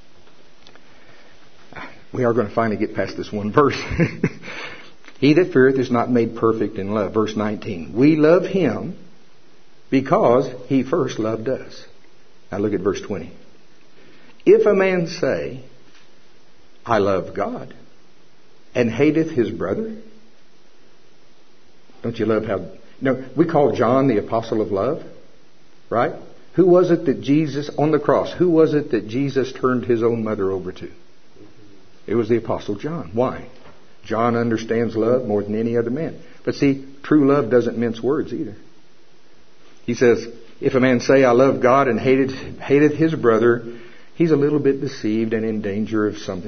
We are going to finally get past this one verse. He that feareth is not made perfect in love. Verse 19. We love Him because He first loved us. Now look at verse 20. If a man say, I love God, and hateth his brother. Don't you love how... we call John the apostle of love. Right? Who was it that Jesus, on the cross, who was it that Jesus turned His own mother over to? It was the Apostle John. Why? John understands love more than any other man. But see, true love doesn't mince words either. He says, if a man say, I love God and hateth his brother, he's a little bit deceived and in danger of something.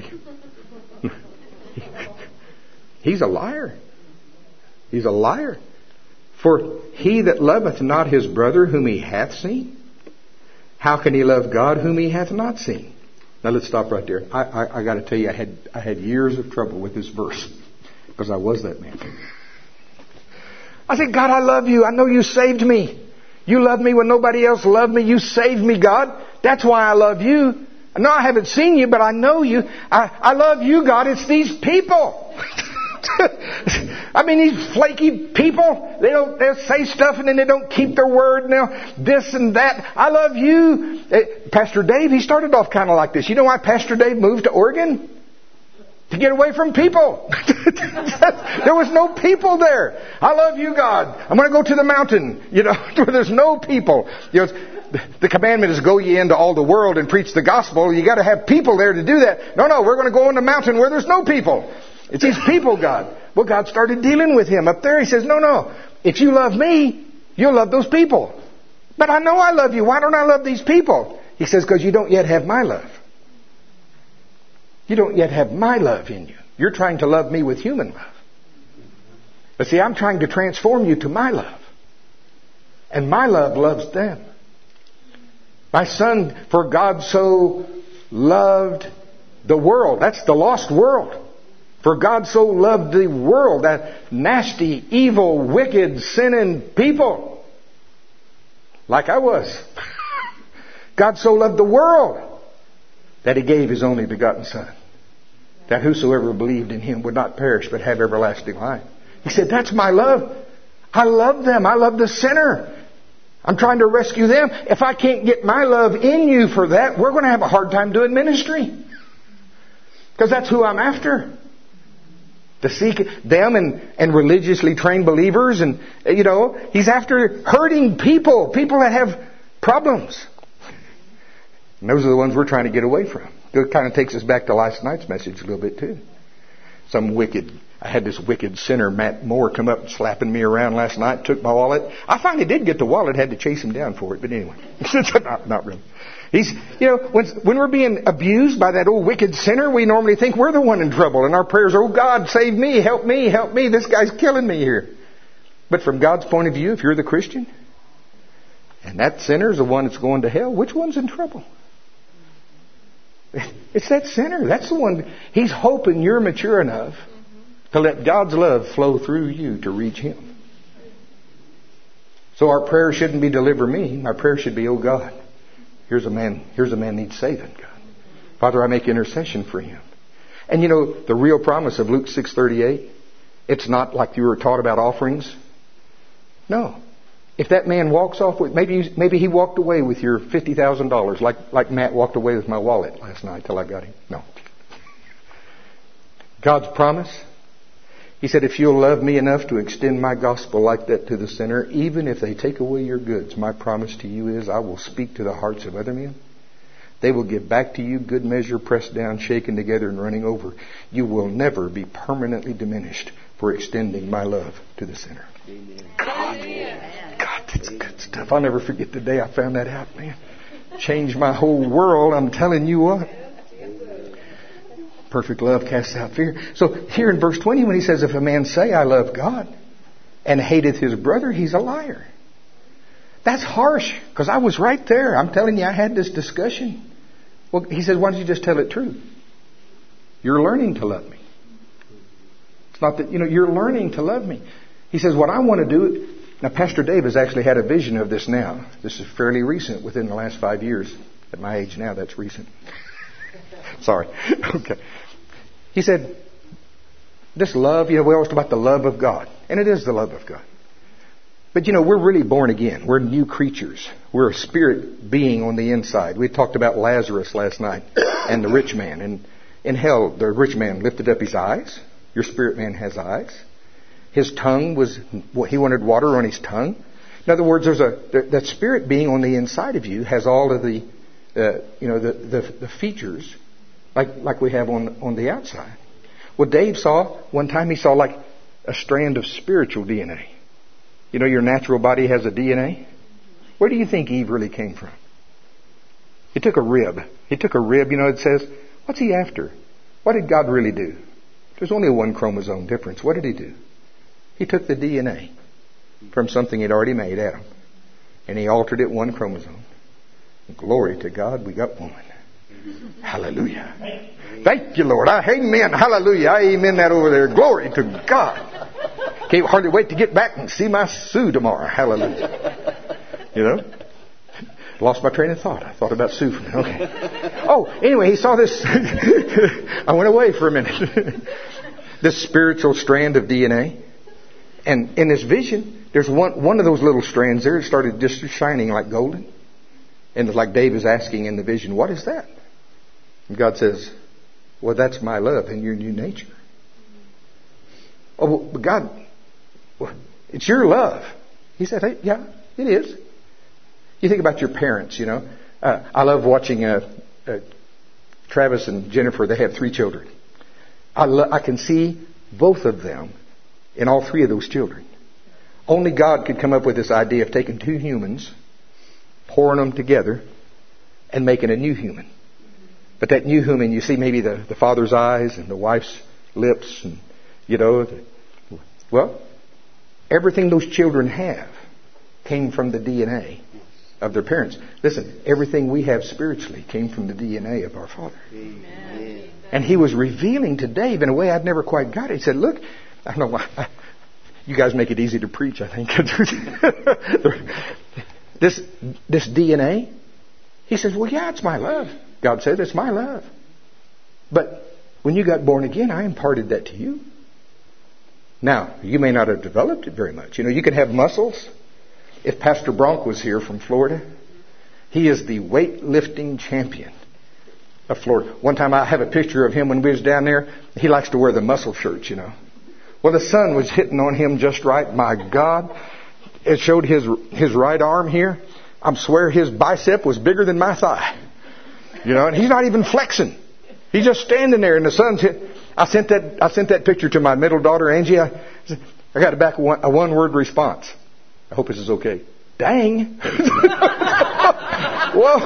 He's a liar. He's a liar. For he that loveth not his brother whom he hath seen, how can he love God whom he hath not seen? Now let's stop right there. I got to tell you, I had years of trouble with this verse because I was that man. I said, God, I love you. I know you saved me. You loved me when nobody else loved me. You saved me, God. That's why I love you. No, I haven't seen you, but I know you. I love you, God. It's these people. I mean, these flaky people, they'll say stuff and then they don't keep their word and they'll this and that. I love you. Pastor Dave, he started off kind of like this. You know why Pastor Dave moved to Oregon? To get away from people. There was no people there. I love you, God. I'm going to go to the mountain, where there's no people. The commandment is go ye into all the world and preach the gospel. You got to have people there to do that. No, we're going to go on the mountain where there's no people. It's these people, God. Well, God started dealing with him up there. He says, no. If you love me, you'll love those people. But I know I love you. Why don't I love these people? He says, because you don't yet have my love. You don't yet have my love in you. You're trying to love me with human love. But see, I'm trying to transform you to my love. And my love loves them. My son, for God so loved the world. That's the lost world. For God so loved the world, that nasty, evil, wicked, sinning people. Like I was. God so loved the world that He gave His only begotten Son, that whosoever believed in Him would not perish but have everlasting life. He said, that's my love. I love them. I love the sinner. I'm trying to rescue them. If I can't get my love in you for that, we're going to have a hard time doing ministry. Because that's who I'm after. To seek them and religiously trained believers. And, He's after hurting people. People that have problems. And those are the ones we're trying to get away from. It kind of takes us back to last night's message a little bit too. I had this wicked sinner, Matt Moore, come up slapping me around last night, took my wallet. I finally did get the wallet, had to chase him down for it, but anyway. Not really. He's, when we're being abused by that old wicked sinner, we normally think we're the one in trouble. And our prayers are, oh God, save me, help me, help me. This guy's killing me here. But from God's point of view, if you're the Christian, and that sinner's the one that's going to hell, which one's in trouble? It's that sinner. That's the one. He's hoping you're mature enough to let God's love flow through you to reach him. So our prayer shouldn't be deliver me. My prayer should be, oh God, here's a man needs saving, God. Father, I make intercession for him. And you know, the real promise of Luke 6:38, it's not like you were taught about offerings. No. If that man walks off with, maybe he walked away with your $50,000 like Matt walked away with my wallet last night till I got him. No. God's promise, he said, if you'll love me enough to extend my gospel like that to the sinner, even if they take away your goods, my promise to you is I will speak to the hearts of other men. They will give back to you good measure, pressed down, shaken together, and running over. You will never be permanently diminished for extending my love to the sinner. Amen. God, that's good stuff. I'll never forget the day I found that out, man. Changed my whole world, I'm telling you what. Perfect love casts out fear. So here in verse 20, when he says, if a man say, I love God, and hateth his brother, he's a liar. That's harsh, because I was right there. I'm telling you, I had this discussion. Well, he says, why don't you just tell it true? You're learning to love me. It's not that, you're learning to love me. He says, what I want to do... Now, Pastor Dave has actually had a vision of this now. This is fairly recent, within the last 5 years. At my age now, that's recent. Sorry. Okay. He said, this love, we always talk about the love of God. And it is the love of God. But we're really born again. We're new creatures. We're a spirit being on the inside. We talked about Lazarus last night and the rich man. And in hell, the rich man lifted up his eyes. Your spirit man has eyes. His tongue he wanted water on his tongue. In other words, that spirit being on the inside of you has all of the features like we have on the outside. Well, Dave one time he saw like a strand of spiritual DNA. Your natural body has a DNA. Where do you think Eve really came from? He took a rib. It says, what's he after? What did God really do? There's only one chromosome difference. What did he do? He took the DNA from something he'd already made, Adam, and he altered it one chromosome. Glory to God, we got woman. Hallelujah. Thank you, Lord. Amen. Hallelujah. I amen that over there. Glory to God. Can't hardly wait to get back and see my Sue tomorrow. Hallelujah. Lost my train of thought. I thought about Sue. Okay. Oh, anyway, he saw this. I went away for a minute. This spiritual strand of DNA. And in this vision, there's one of those little strands there. It started just shining like golden. And it's like Dave is asking in the vision, what is that? And God says, well, that's my love and your new nature. Oh, but God, it's your love. He said, hey, yeah, it is. You think about your parents, I love watching Travis and Jennifer. They have 3 children. I can see both of them in all 3 of those children. Only God could come up with this idea of taking 2 humans, pouring them together, and making a new human. But that new human, you see maybe the father's eyes and the wife's lips, and everything those children have came from the DNA of their parents. Listen, everything we have spiritually came from the DNA of our Father. Amen. And he was revealing to Dave in a way I'd never quite got it. He said, look, I don't know why. You guys make it easy to preach, I think. This DNA, he says, well, yeah, it's my love. God said, it's my love. But when you got born again, I imparted that to you. Now, you may not have developed it very much. You can have muscles. If Pastor Bronk was here from Florida, he is the weightlifting champion of Florida. One time I have a picture of him when we was down there. He likes to wear the muscle shirts, Well, the sun was hitting on him just right. My God. It showed his right arm here. I swear his bicep was bigger than my thigh. And he's not even flexing. He's just standing there and the sun's hit. I sent that picture to my middle daughter, Angie. I got back a one-word response. I hope this is okay. Dang. Whoa.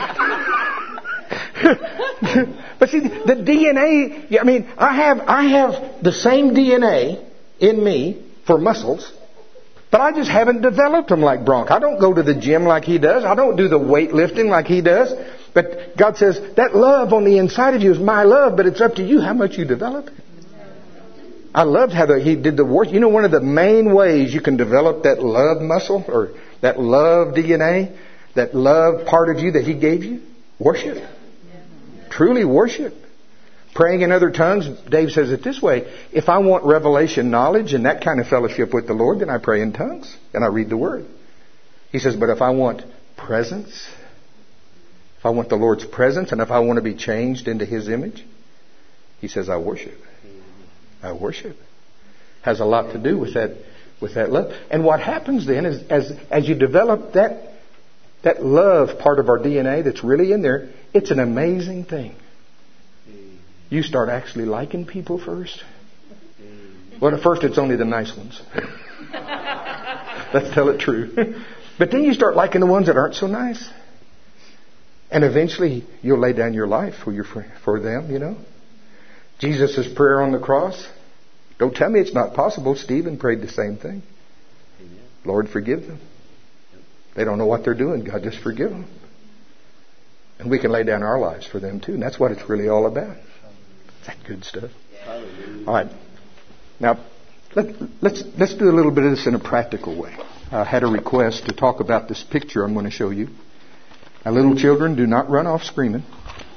But see, the DNA, I have the same DNA in me for muscles, but I just haven't developed them like Bronk. I don't go to the gym like he does. I don't do the weightlifting like he does. But God says, that love on the inside of you is my love, but it's up to you how much you develop it. I loved how He did the work. You know, one of the main ways you can develop that love muscle or that love DNA, that love part of you that He gave you? Worship. Truly worship. Praying in other tongues. Dave says it this way. If I want revelation knowledge and that kind of fellowship with the Lord, then I pray in tongues and I read the Word. He says, but if I want presence, if I want the Lord's presence and if I want to be changed into His image, He says, I worship. I worship. Has a lot to do with that love. And what happens then is as you develop that love part of our DNA that's really in there, it's an amazing thing. You start actually liking people first. Well, at first it's only the nice ones. Let's tell it true. But then you start liking the ones that aren't so nice. And eventually you'll lay down your life for them, you know. Jesus' prayer on the cross. Don't tell me it's not possible. Stephen prayed the same thing. Amen. Lord, forgive them. They don't know what they're doing. God, just forgive them. And we can lay down our lives for them too. And that's what it's really all about. Is that good stuff? Hallelujah. All right. Now, let's do a little bit of this in a practical way. I had a request to talk about this picture I'm going to show you. Now, little children, do not run off screaming.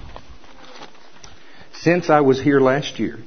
Since I was here last year,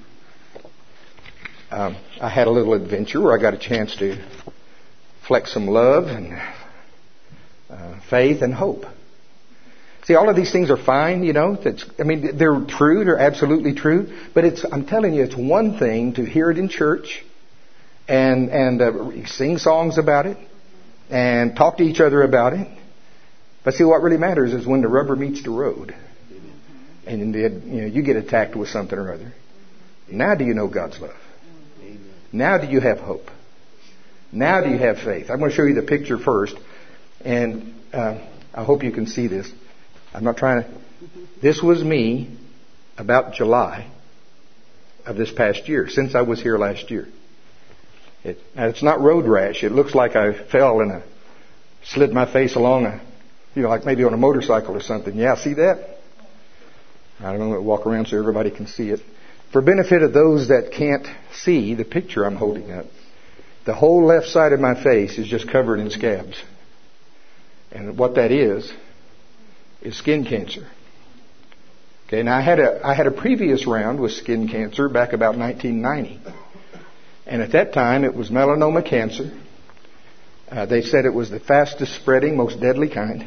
I had a little adventure where I got a chance to flex some love and faith and hope. See, all of these things are fine, you know. They're true. They're absolutely true. But I'm telling you, it's one thing to hear it in church and sing songs about it and talk to each other about it. But see, what really matters is when the rubber meets the road. And you get attacked with something or other. Now do you know God's love? Now do you have hope? Now do you have faith? I'm going to show you the picture first. And I hope you can see this. I'm not trying to... This was me about July of this past year, since I was here last year. It's not road rash. It looks like I fell and slid my face along like maybe on a motorcycle or something. Yeah, see that? I don't know, walk around so everybody can see it. For benefit of those that can't see the picture I'm holding up, the whole left side of my face is just covered in scabs. And what that is skin cancer. Okay, now I had a previous round with skin cancer back about 1990. And at that time it was melanoma cancer. They said it was the fastest spreading, most deadly kind.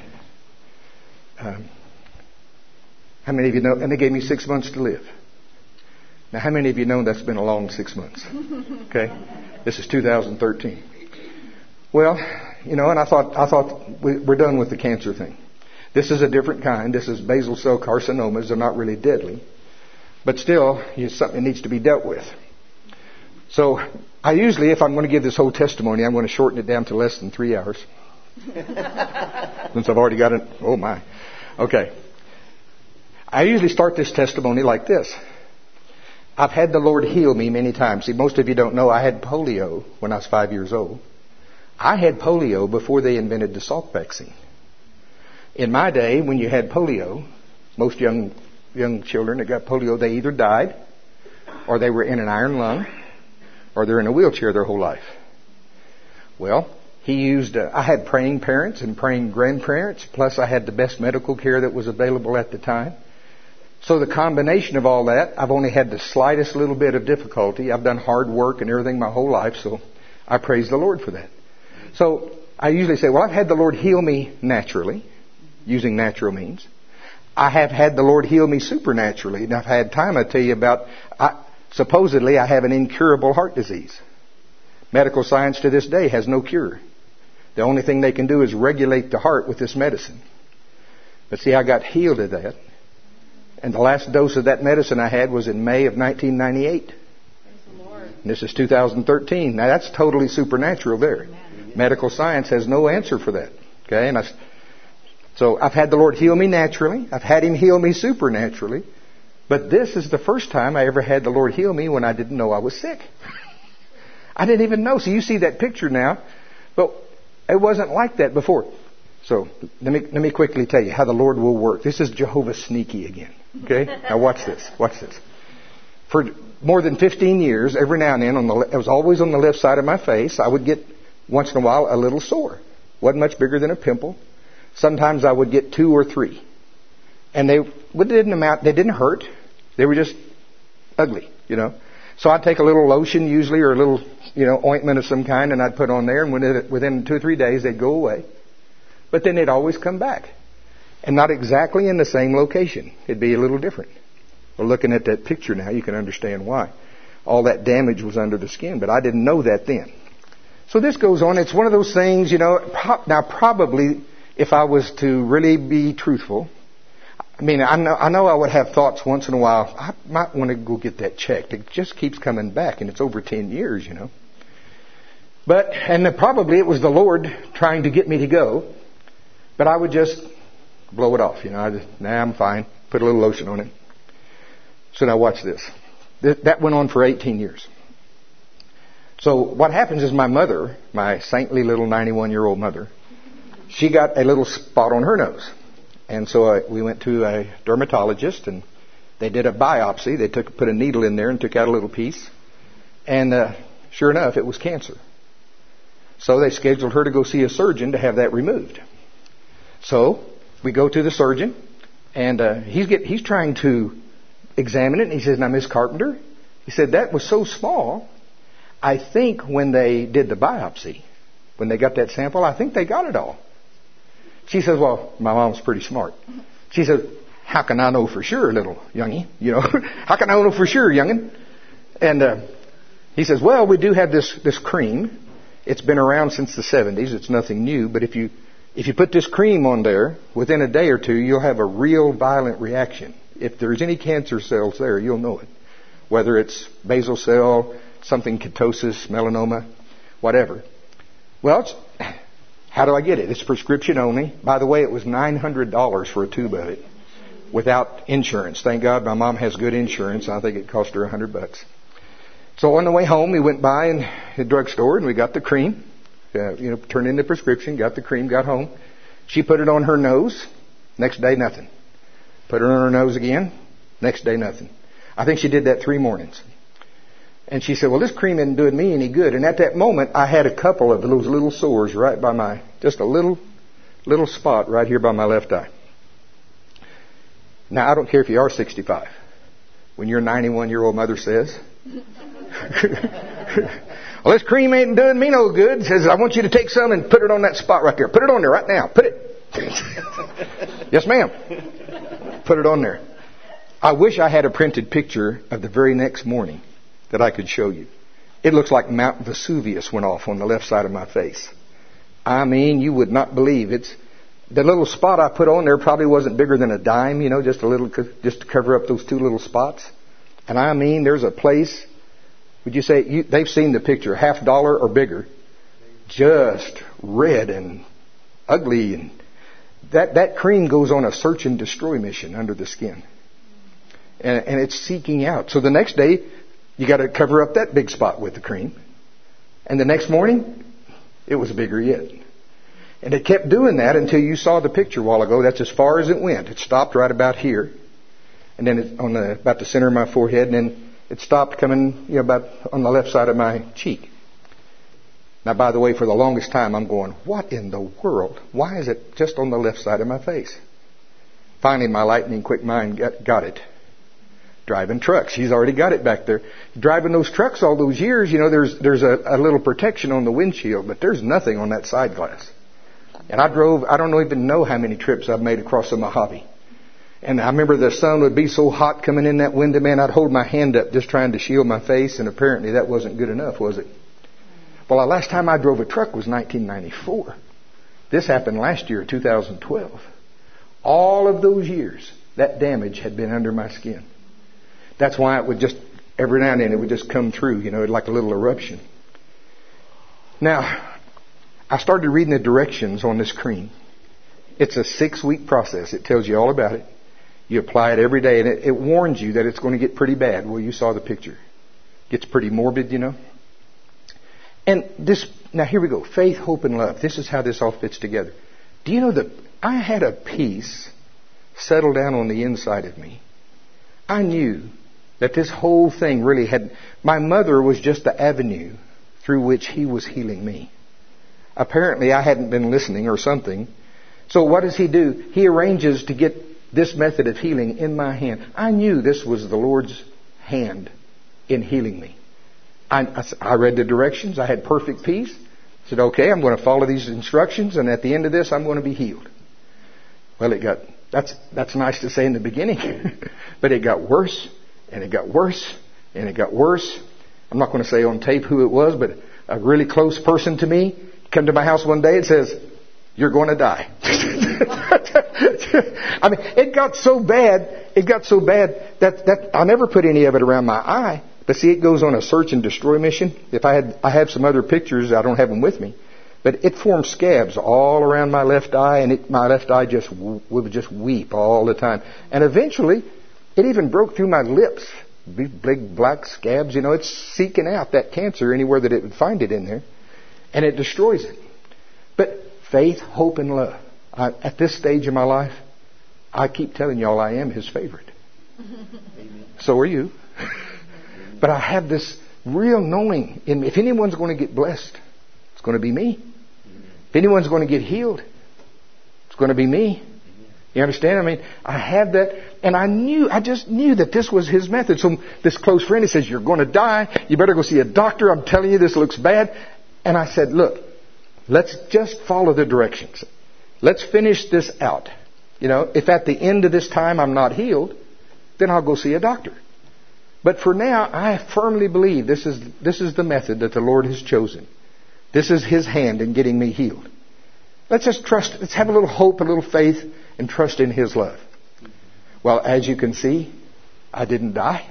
How many of you know? And they gave me 6 months to live. Now, how many of you know that's been a long 6 months? Okay, this is 2013. Well, and I thought we're done with the cancer thing. This is a different kind. This is basal cell carcinomas. They're not really deadly, but still, it's something that needs to be dealt with. So, I usually, if I'm going to give this whole testimony, I'm going to shorten it down to less than 3 hours. Since I've already got it. Oh my. Okay. I usually start this testimony like this. I've had the Lord heal me many times. See, most of you don't know I had polio when I was 5 years old. I had polio before they invented the Salk vaccine. In my day, when you had polio, most young children that got polio, they either died, or they were in an iron lung, or they're in a wheelchair their whole life. Well, I had praying parents and praying grandparents, plus I had the best medical care that was available at the time. So the combination of all that, I've only had the slightest little bit of difficulty. I've done hard work and everything my whole life, so I praise the Lord for that. So I usually say, well, I've had the Lord heal me naturally, using natural means. I have had the Lord heal me supernaturally. And I've had time, I tell you about, supposedly I have an incurable heart disease. Medical science to this day has no cure. The only thing they can do is regulate the heart with this medicine. But see, I got healed of that. And the last dose of that medicine I had was in May of 1998. And this is 2013. Now that's totally supernatural there. Medical science has no answer for that. Okay, so I've had the Lord heal me naturally. I've had Him heal me supernaturally. But this is the first time I ever had the Lord heal me when I didn't know I was sick. I didn't even know. So you see that picture now. But it wasn't like that before. So let me quickly tell you how the Lord will work. This is Jehovah Sneaky again. Okay? Now watch this. Watch this. For more than 15 years, every now and then, it was always on the left side of my face, I would get, once in a while, a little sore. Wasn't much bigger than a pimple. Sometimes I would get 2 or 3. And they didn't hurt. They were just ugly, you know. So I'd take a little lotion usually, or a little, ointment of some kind, and I'd put on there, and within 2 or 3 days, they'd go away. But then they'd always come back. And not exactly in the same location. It'd be a little different. Well, looking at that picture now, you can understand why. All that damage was under the skin, but I didn't know that then. So this goes on. It's one of those things, now probably if I was to really be truthful, I know I would have thoughts once in a while, I might want to go get that checked. It just keeps coming back, and it's over 10 years, And probably it was the Lord trying to get me to go, but I would just blow it off, I'm fine. Put a little lotion on it. So now watch this. That went on for 18 years. So what happens is my mother, my saintly little 91-year-old mother, she got a little spot on her nose. And so we went to a dermatologist, and they did a biopsy. They put a needle in there and took out a little piece. And sure enough, it was cancer. So they scheduled her to go see a surgeon to have that removed. So we go to the surgeon, and he's trying to examine it. And he says, "Now, Miss Carpenter," he said, "that was so small. I think when they did the biopsy, when they got that sample, I think they got it all." She says, "Well, my mom's pretty smart." She said, "How can I know for sure, little youngie? How can I know for sure, youngin?" And he says, "Well, we do have this cream. It's been around since the 70s. It's nothing new. But if you put this cream on there, within a day or two, you'll have a real violent reaction. If there's any cancer cells there, you'll know it. Whether it's basal cell, something ketosis, melanoma, whatever." Well, how do I get it? It's prescription only. By the way, it was $900 for a tube of it without insurance. Thank God my mom has good insurance. I think it cost her $100. So on the way home, we went by in the drugstore and we got the cream. Turned in the prescription, got the cream, got home. She put it on her nose. Next day, nothing. Put it on her nose again. Next day, nothing. I think she did that 3 mornings. And she said, "Well, this cream isn't doing me any good." And at that moment, I had a couple of those little sores right by just a little spot right here by my left eye. Now, I don't care if you are 65. When your 91-year-old mother says, "Well, this cream ain't doing me no good," says, "I want you to take some and put it on that spot right there. Put it on there right now. Put it." "Yes, ma'am." Put it on there. I wish I had a printed picture of the very next morning that I could show you. It looks like Mount Vesuvius went off on the left side of my face. You would not believe it's the little spot I put on there probably wasn't bigger than a dime, just to cover up those 2 little spots. And there's a place. Would you say they've seen the picture, $50 or bigger, just red and ugly, and that cream goes on a search and destroy mission under the skin, and it's seeking out. So the next day, you got to cover up that big spot with the cream, and the next morning, it was bigger yet. And it kept doing that until you saw the picture a while ago. That's as far as it went. It stopped right about here, and then it's on about the center of my forehead, and then it stopped coming about on the left side of my cheek. Now, by the way, for the longest time, I'm going, what in the world? Why is it just on the left side of my face? Finally, my lightning quick mind got it. Driving trucks. He's already got it back there. Driving those trucks all those years, there's a little protection on the windshield, but there's nothing on that side glass. And I don't even know how many trips I've made across the Mojave. And I remember the sun would be so hot coming in that window, man, I'd hold my hand up just trying to shield my face, and apparently that wasn't good enough, was it? Well, the last time I drove a truck was 1994. This happened last year, 2012. All of those years, that damage had been under my skin. That's why it would just, every now and then, it would just come through, like a little eruption. Now, I started reading the directions on this cream. It's a 6-week process. It tells you all about it. You apply it every day, and it warns you that it's going to get pretty bad. Well, you saw the picture. It gets pretty morbid, And now here we go. Faith, hope, and love. This is how this all fits together. Do you know that I had a peace settle down on the inside of me? I knew that this whole thing really had... My mother was just the avenue through which He was healing me. Apparently I hadn't been listening or something. So what does He do? He arranges to get this method of healing in my hand. I knew this was the Lord's hand in healing me. I read the directions. I had perfect peace. I said, okay, I'm going to follow these instructions, and at the end of this, I'm going to be healed. Well, that's nice to say in the beginning, but it got worse, and it got worse, and it got worse. I'm not going to say on tape who it was, but a really close person to me came to my house one day and says, "You're going to die." I mean, it got so bad that I never put any of it around my eye. But see, it goes on a search and destroy mission. I have some other pictures. I don't have them with me. But it formed scabs all around my left eye, and my left eye would just weep all the time. And eventually, it even broke through my lips. Big black scabs, it's seeking out that cancer anywhere that it would find it in there. And it destroys it. But faith, hope, and love. At this stage of my life, I keep telling y'all I am His favorite. So are you. But I have this real knowing in me. If anyone's going to get blessed, it's going to be me. If anyone's going to get healed, it's going to be me. You understand? I mean, I have that, and I just knew that this was His method. So this close friend, he says, "You're going to die. You better go see a doctor. I'm telling you, this looks bad." And I said, "Look, let's just follow the directions. Let's finish this out. If at the end of this time I'm not healed, then I'll go see a doctor. But for now, I firmly believe this is the method that the Lord has chosen. This is His hand in getting me healed. Let's just trust. Let's have a little hope, a little faith, and trust in His love." Well, as you can see, I didn't die.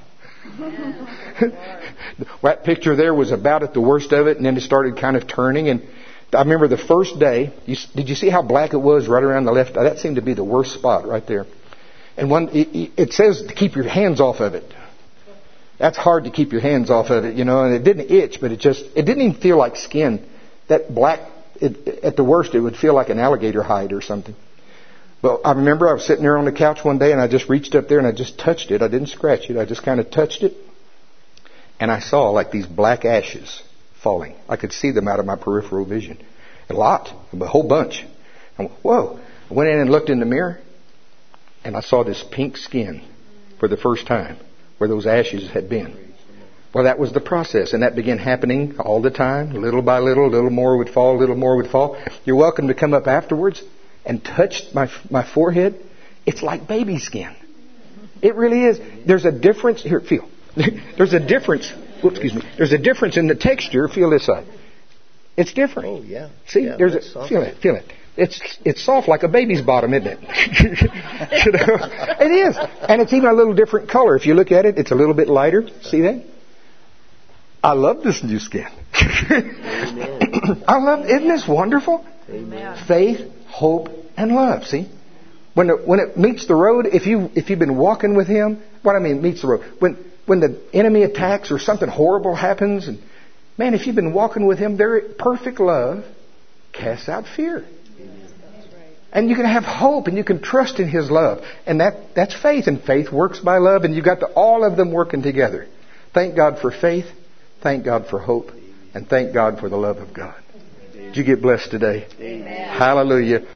That picture there was about at the worst of it, and then it started kind of turning. And I remember the first day. Did you see how black it was right around the left eye? That seemed to be the worst spot right there. And it says to keep your hands off of it. That's hard to keep your hands off of it, and it didn't itch, but it didn't even feel like skin. That black, at the worst, it would feel like an alligator hide or something. Well, I remember I was sitting there on the couch one day, and I just reached up there and I just touched it. I didn't scratch it. I just kind of touched it. And I saw like these black ashes falling. I could see them out of my peripheral vision. A lot, a whole bunch. I went, whoa. I went in and looked in the mirror, and I saw this pink skin for the first time, where those ashes had been. Well, that was the process, and that began happening all the time, little by little. A little more would fall, a little more would fall. You're welcome to come up afterwards and touch my forehead. It's like baby skin. It really is. There's a difference. Here, feel. There's a difference. Oops, excuse me. There's a difference in the texture. Feel this side. It's different. Oh, yeah. See, yeah, feel it. It's soft like a baby's bottom, isn't it? It is. And it's even a little different color. If you look at it, it's a little bit lighter. See that? I love this new skin. Isn't this wonderful? Amen. Faith, hope, and love. See? When it meets the road, if you've been walking with Him, what I mean meets the road. When the enemy attacks or something horrible happens, and man, if you've been walking with Him, perfect love casts out fear. And you can have hope, and you can trust in His love. And that's faith. And faith works by love. And you've got all of them working together. Thank God for faith. Thank God for hope. And thank God for the love of God. Did you get blessed today? Amen. Hallelujah.